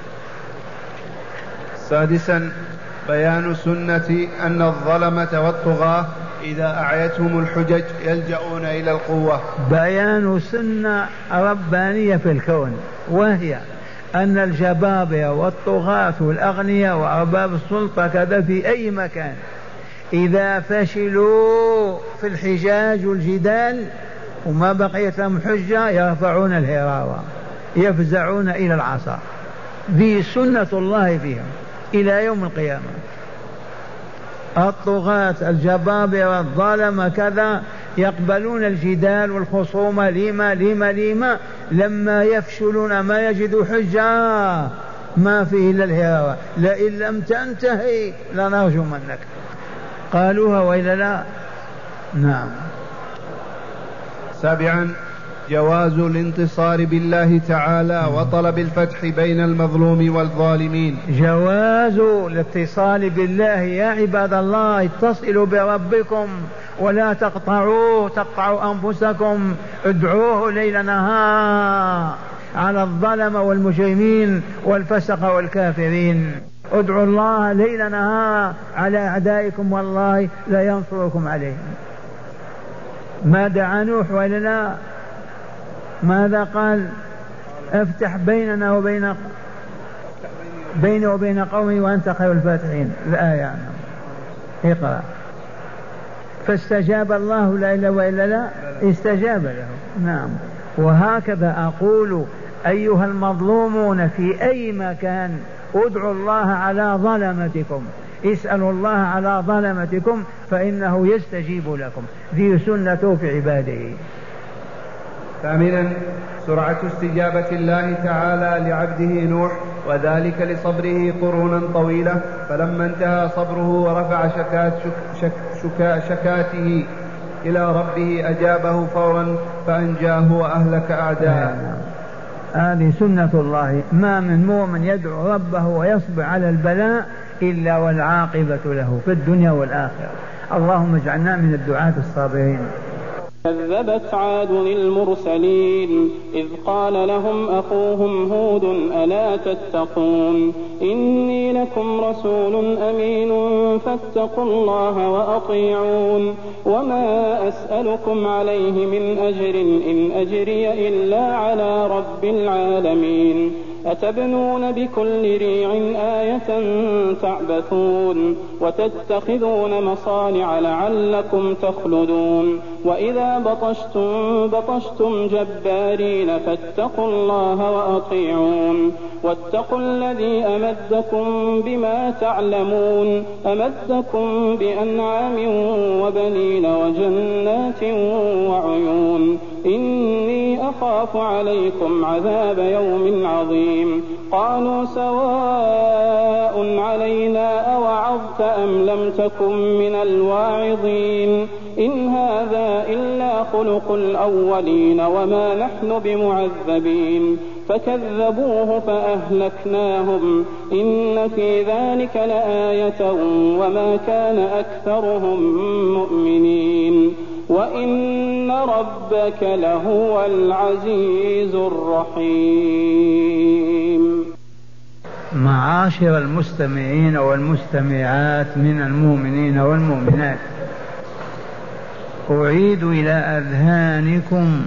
سادسا، بيان سنة أن الظلمة والطغاة إذا أعيتهم الحجج يلجؤون إلى القوة. بيان سنة ربانية في الكون، وهي أن الجبابرة والطغاة والأغنياء وأرباب السلطة كذا في أي مكان إذا فشلوا في الحجاج والجدال وما بقيت لهم حجة يرفعون الهراوة، يفزعون إلى العصا. ذي سنة الله فيهم إلى يوم القيامة. الطغاة الجبابرة الظالمة كذا يقبلون الجدال والخصومة. لما لما يفشلون ما يجدوا حجة ما فيه إلا الهراوة، لئن لم تنتهي لنرجو منك. قالوها وإلا لا؟ نعم. سابعا، جواز الانتصار بالله تعالى وطلب الفتح بين المظلوم والظالمين. جواز الاتصال بالله يا عباد الله، اتصلوا بربكم ولا تقطعوا أنفسكم، ادعوه ليل نهار على الظلمة والمجرمين والفسق والكافرين. ادعوا الله ليل نهار على أعدائكم والله لا ينصركم عليهم. ما دعا نوح ولا لا؟ ماذا قال؟ افتح بيننا وبين قومي وأنت خير الفاتحين. الآية اقرأ. فاستجاب الله لا إله وإلا لا، استجاب له. نعم. وهكذا أقول أيها المظلومون في أي مكان ادعوا الله على ظلمتكم، اسألوا الله على ظلمتكم فإنه يستجيب لكم، ذي سنته في عباده. ثامنا، سرعة استجابة الله تعالى لعبده نوح، وذلك لصبره قرونا طويلة، فلما انتهى صبره ورفع شكاته إلى ربه أجابه فورا فأنجاه وأهلك أعداءه. هذه سنة الله، ما من مؤمن يدعو ربه ويصبر على البلاء إلا والعاقبة له في الدنيا والآخرة. اللهم اجعلنا من الدعاة الصابرين. كذبت عاد المرسلين إذ قال لهم أخوهم هود ألا تتقون إني لكم رسول أمين فاتقوا الله وأطيعون وما أسألكم عليه من أجر إن أجري إلا على رب العالمين أتبنون بكل ريع آية تعبثون وتتخذون مصانع لعلكم تخلدون وإذا بطشتم جبارين فاتقوا الله وأطيعون واتقوا الذي أمدكم بما تعلمون أمدكم بأنعام وبنين وجنات وعيون إني أخاف عليكم عذاب يوم عظيم قالوا سواء علينا أوعظت أم لم تكن من الواعظين إن هذا إلا خلق الأولين وما نحن بمعذبين فكذبوه فأهلكناهم إن في ذلك لآية وما كان أكثرهم مؤمنين وإن ربك لهو العزيز الرحيم. معاشر المستمعين والمستمعات من المؤمنين والمؤمنات، أعيد إلى أذهانكم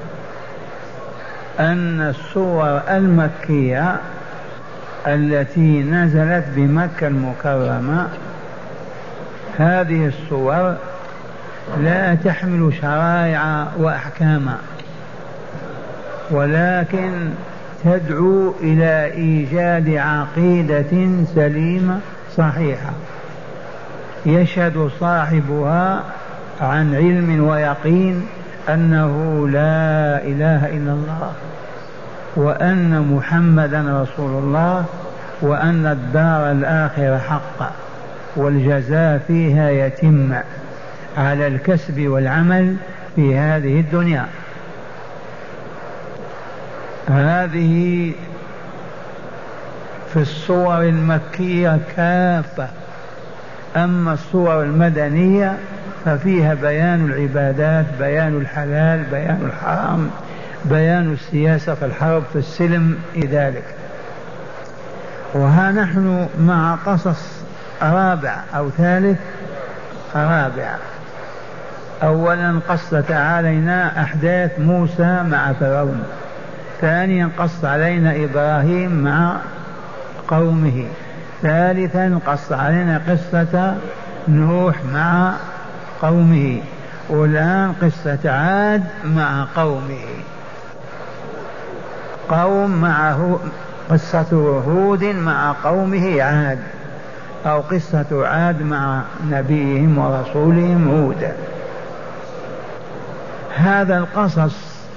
أن السور المكية التي نزلت بمكة المكرمة هذه السور لا تحمل شرائع وأحكاما، ولكن تدعو إلى إيجاد عقيدة سليمة صحيحة. يشهد صاحبها عن علم ويقين أنه لا إله إلا الله، وأن محمدا رسول الله، وأن الدار الآخرة حق، والجزاء فيها يتم على الكسب والعمل في هذه الدنيا. هذه في الصور المكية كافة. أما الصور المدنية ففيها بيان العبادات، بيان الحلال، بيان الحرام، بيان السياسة في الحرب، في السلم ذلك. وها نحن مع قصص رابع أو ثالث. رابع، أولا قصت علينا أحداث موسى مع فرعون، ثانيا قص علينا إبراهيم مع قومه، ثالثا قص علينا قصة نوح مع قومه، والآن قصة عاد مع قومه. قوم معه قصة هود مع قومه عاد، أو قصة عاد مع نبيهم ورسولهم هود. هذا القصص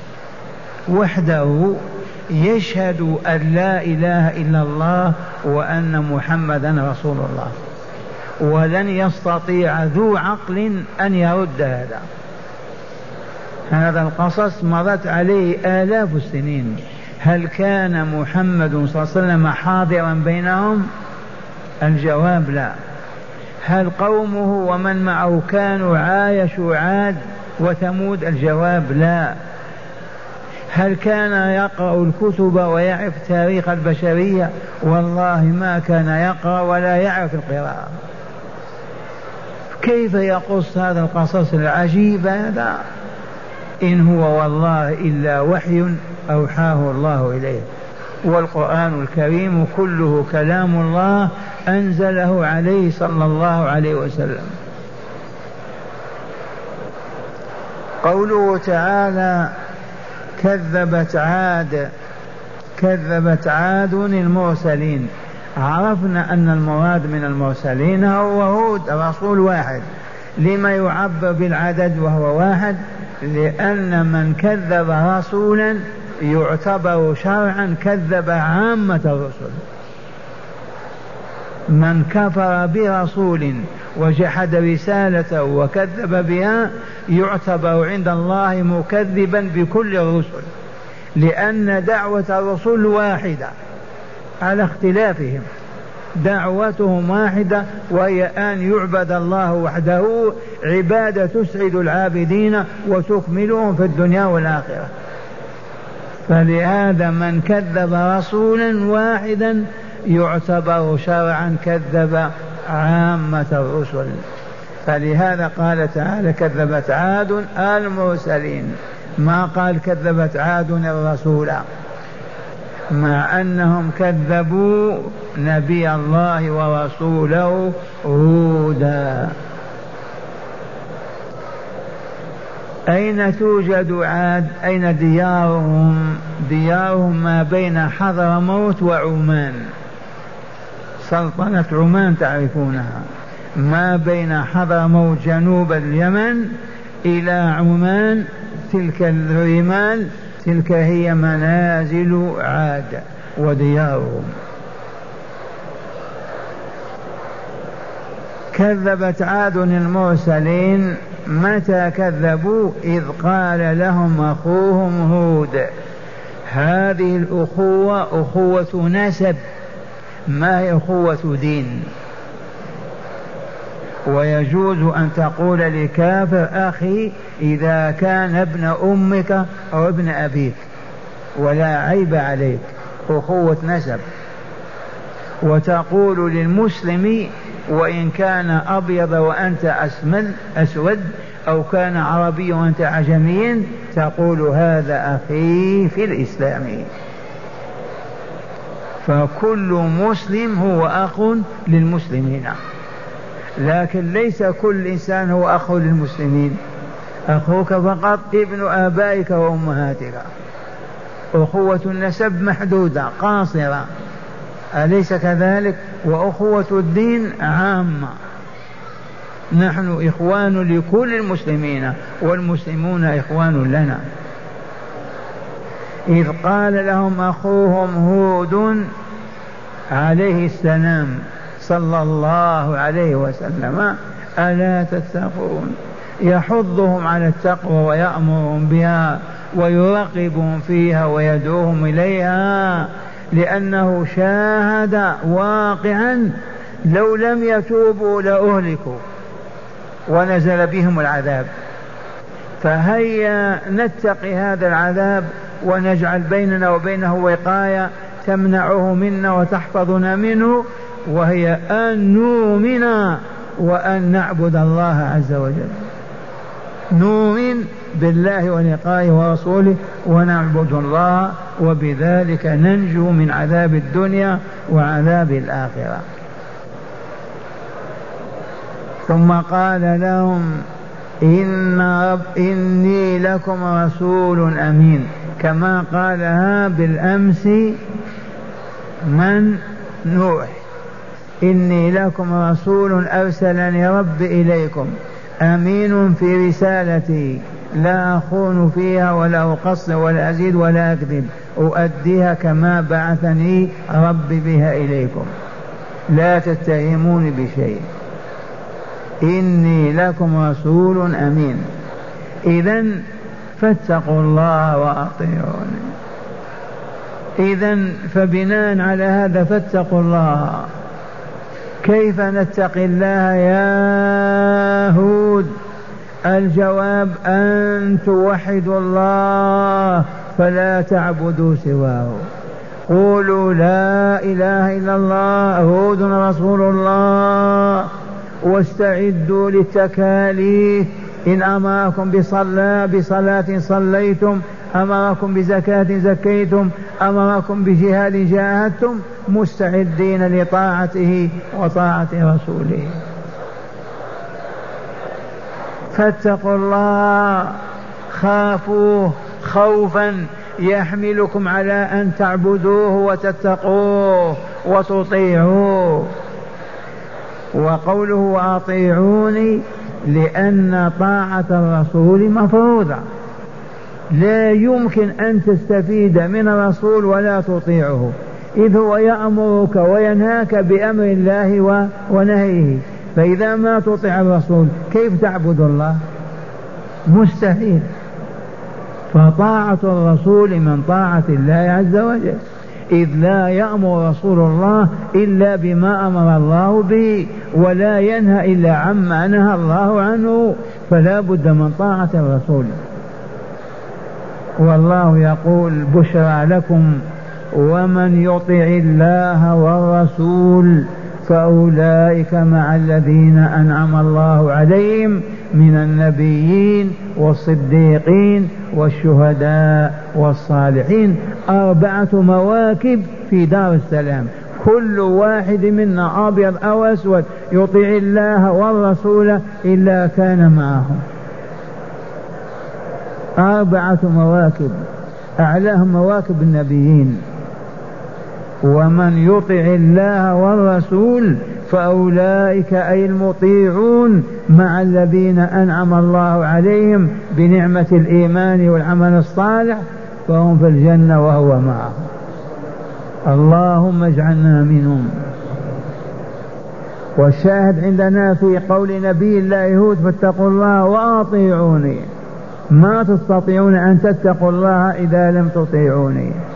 وحده يشهد أن لا إله إلا الله وأن محمدا رسول الله، ولن يستطيع ذو عقل أن يرد هذا. هذا القصص مرت عليه آلاف السنين. هل كان محمد صلى الله عليه وسلم حاضرا بينهم؟ الجواب لا. هل قومه ومن معه كانوا عايشوا عاد وثمود؟ الجواب لا. هل كان يقرأ الكتب ويعرف تاريخ البشرية؟ والله ما كان يقرأ ولا يعرف القراءة. كيف يقص هذا القصص العجيب هذا؟ إن هو والله إلا وحي أوحاه الله إليه، والقرآن الكريم كله كلام الله أنزله عليه صلى الله عليه وسلم. قوله تعالى كذبت عاد المرسلين. عرفنا أن المراد من المرسلين هو هود رسول واحد. لما يعبر بالعدد وهو واحد؟ لأن من كذب رسولا يعتبر شرعا كذب عامة الرسل. من كفر برسول وجحد رسالته وكذب بها يعتبر عند الله مكذبا بكل الرسل، لأن دعوة الرسل واحدة على اختلافهم، دعوتهم واحدة، وهي أن يعبد الله وحده عبادة تسعد العابدين وتكملهم في الدنيا والآخرة. فلهذا من كذب رسولا واحدا يعتبر شرعا كذب عامة الرسل. فلهذا قال تعالى كذبت عاد المرسلين، ما قال كذبت عاد الرسول، مع أنهم كذبوا نبي الله ورسوله هودا. أين توجد عاد؟ أين ديارهم؟ ديارهم ما بين حضرموت وعمان، سلطنة عمان تعرفونها، ما بين حضرموت جنوب اليمن إلى عمان، تلك الرمال تلك هي منازل عاد وديارهم. كذبت عاد المرسلين. متى كذبوا؟ إذ قال لهم أخوهم هود. هذه الأخوة أخوة نسب، ما هي أخوة دين. ويجوز أن تقول لكافر أخي إذا كان ابن أمك أو ابن أبيك، ولا عيب عليك، أخوة نسب. وتقول للمسلم وإن كان أبيض وأنت أسود، أو كان عربي وأنت عجمي، تقول هذا أخي في الإسلام. فكل مسلم هو أخ للمسلمين، لكن ليس كل إنسان هو أخ للمسلمين. أخوك فقط ابن آبائك وأمهاتك. أخوة النسب محدودة نحن إخوان لكل المسلمين والمسلمون إخوان لنا. إذ قال لهم أخوهم هود عليه السلام صلى الله عليه وسلم ألا تتقون، يحضهم على التقوى ويأمرهم بها ويرغبهم فيها ويدعوهم إليها، لأنه شاهد واقعا لو لم يتوبوا لأهلكوا ونزل بهم العذاب. فهيا نتقي هذا العذاب ونجعل بيننا وبينه وقاية تمنعه منا وتحفظنا منه، وهي أن نؤمن وأن نعبد الله عز وجل، نؤمن بالله ولقائه ورسوله ونعبد الله، وبذلك ننجو من عذاب الدنيا وعذاب الآخرة. ثم قال لهم إني لكم رسول أمين، كما قالها بالأمس من نوح، إني لكم رسول أرسلني ربي إليكم أمين في رسالتي لا أخون فيها ولا أقصر ولا أزيد ولا أكذب، أؤديها كما بعثني ربي بها إليكم، لا تتهموني بشيء، إني لكم رسول أمين. إذن فاتقوا الله وأطيعوني. إذن فبناء على هذا فاتقوا الله. كيف نتقي الله يا هود؟ الجواب أن توحدوا الله فلا تعبدوا سواه، قولوا لا إله إلا الله هود رسول الله، واستعدوا للتكاليف، إن أمركم بصلاة صليتم، أمركم بزكاة زكيتم، أمركم بجهاد جاهدتم، مستعدين لطاعته وطاعة رسوله. فاتقوا الله، خافوه خوفا يحملكم على أن تعبدوه وتتقوه وتطيعوه. وقوله وأطيعوني لأن طاعة الرسول مفروضة، لا يمكن أن تستفيد من الرسول ولا تطيعه، إذ هو يأمرك وينهاك بأمر الله ونهيه، فإذا ما تطيع الرسول كيف تعبد الله؟ مستحيل. فطاعة الرسول من طاعة الله عز وجل، إذ لا يأمر رسول الله إلا بما أمر الله به، ولا ينهى إلا عما نهى الله عنه، فلا بد من طاعة الرسول. والله يقول بشرى لكم ومن يطع الله والرسول فأولئك مع الذين أنعم الله عليهم من النبيين والصديقين والشهداء والصالحين. 4 مواكب في دار السلام، كل واحد منا أبيض أو أسود يطيع الله والرسول إلا كان معهم. 4 مواكب، أعلاهم مواكب النبيين. ومن يطع الله والرسول فأولئك أي المطيعون مع الذين أنعم الله عليهم بنعمة الإيمان والعمل الصالح، فهم في الجنة وهو معهم. اللهم اجعلنا منهم. والشاهد عندنا في قول نبي الله هود فاتقوا الله وأطيعوني، ما تستطيعون أن تتقوا الله إذا لم تطيعوني.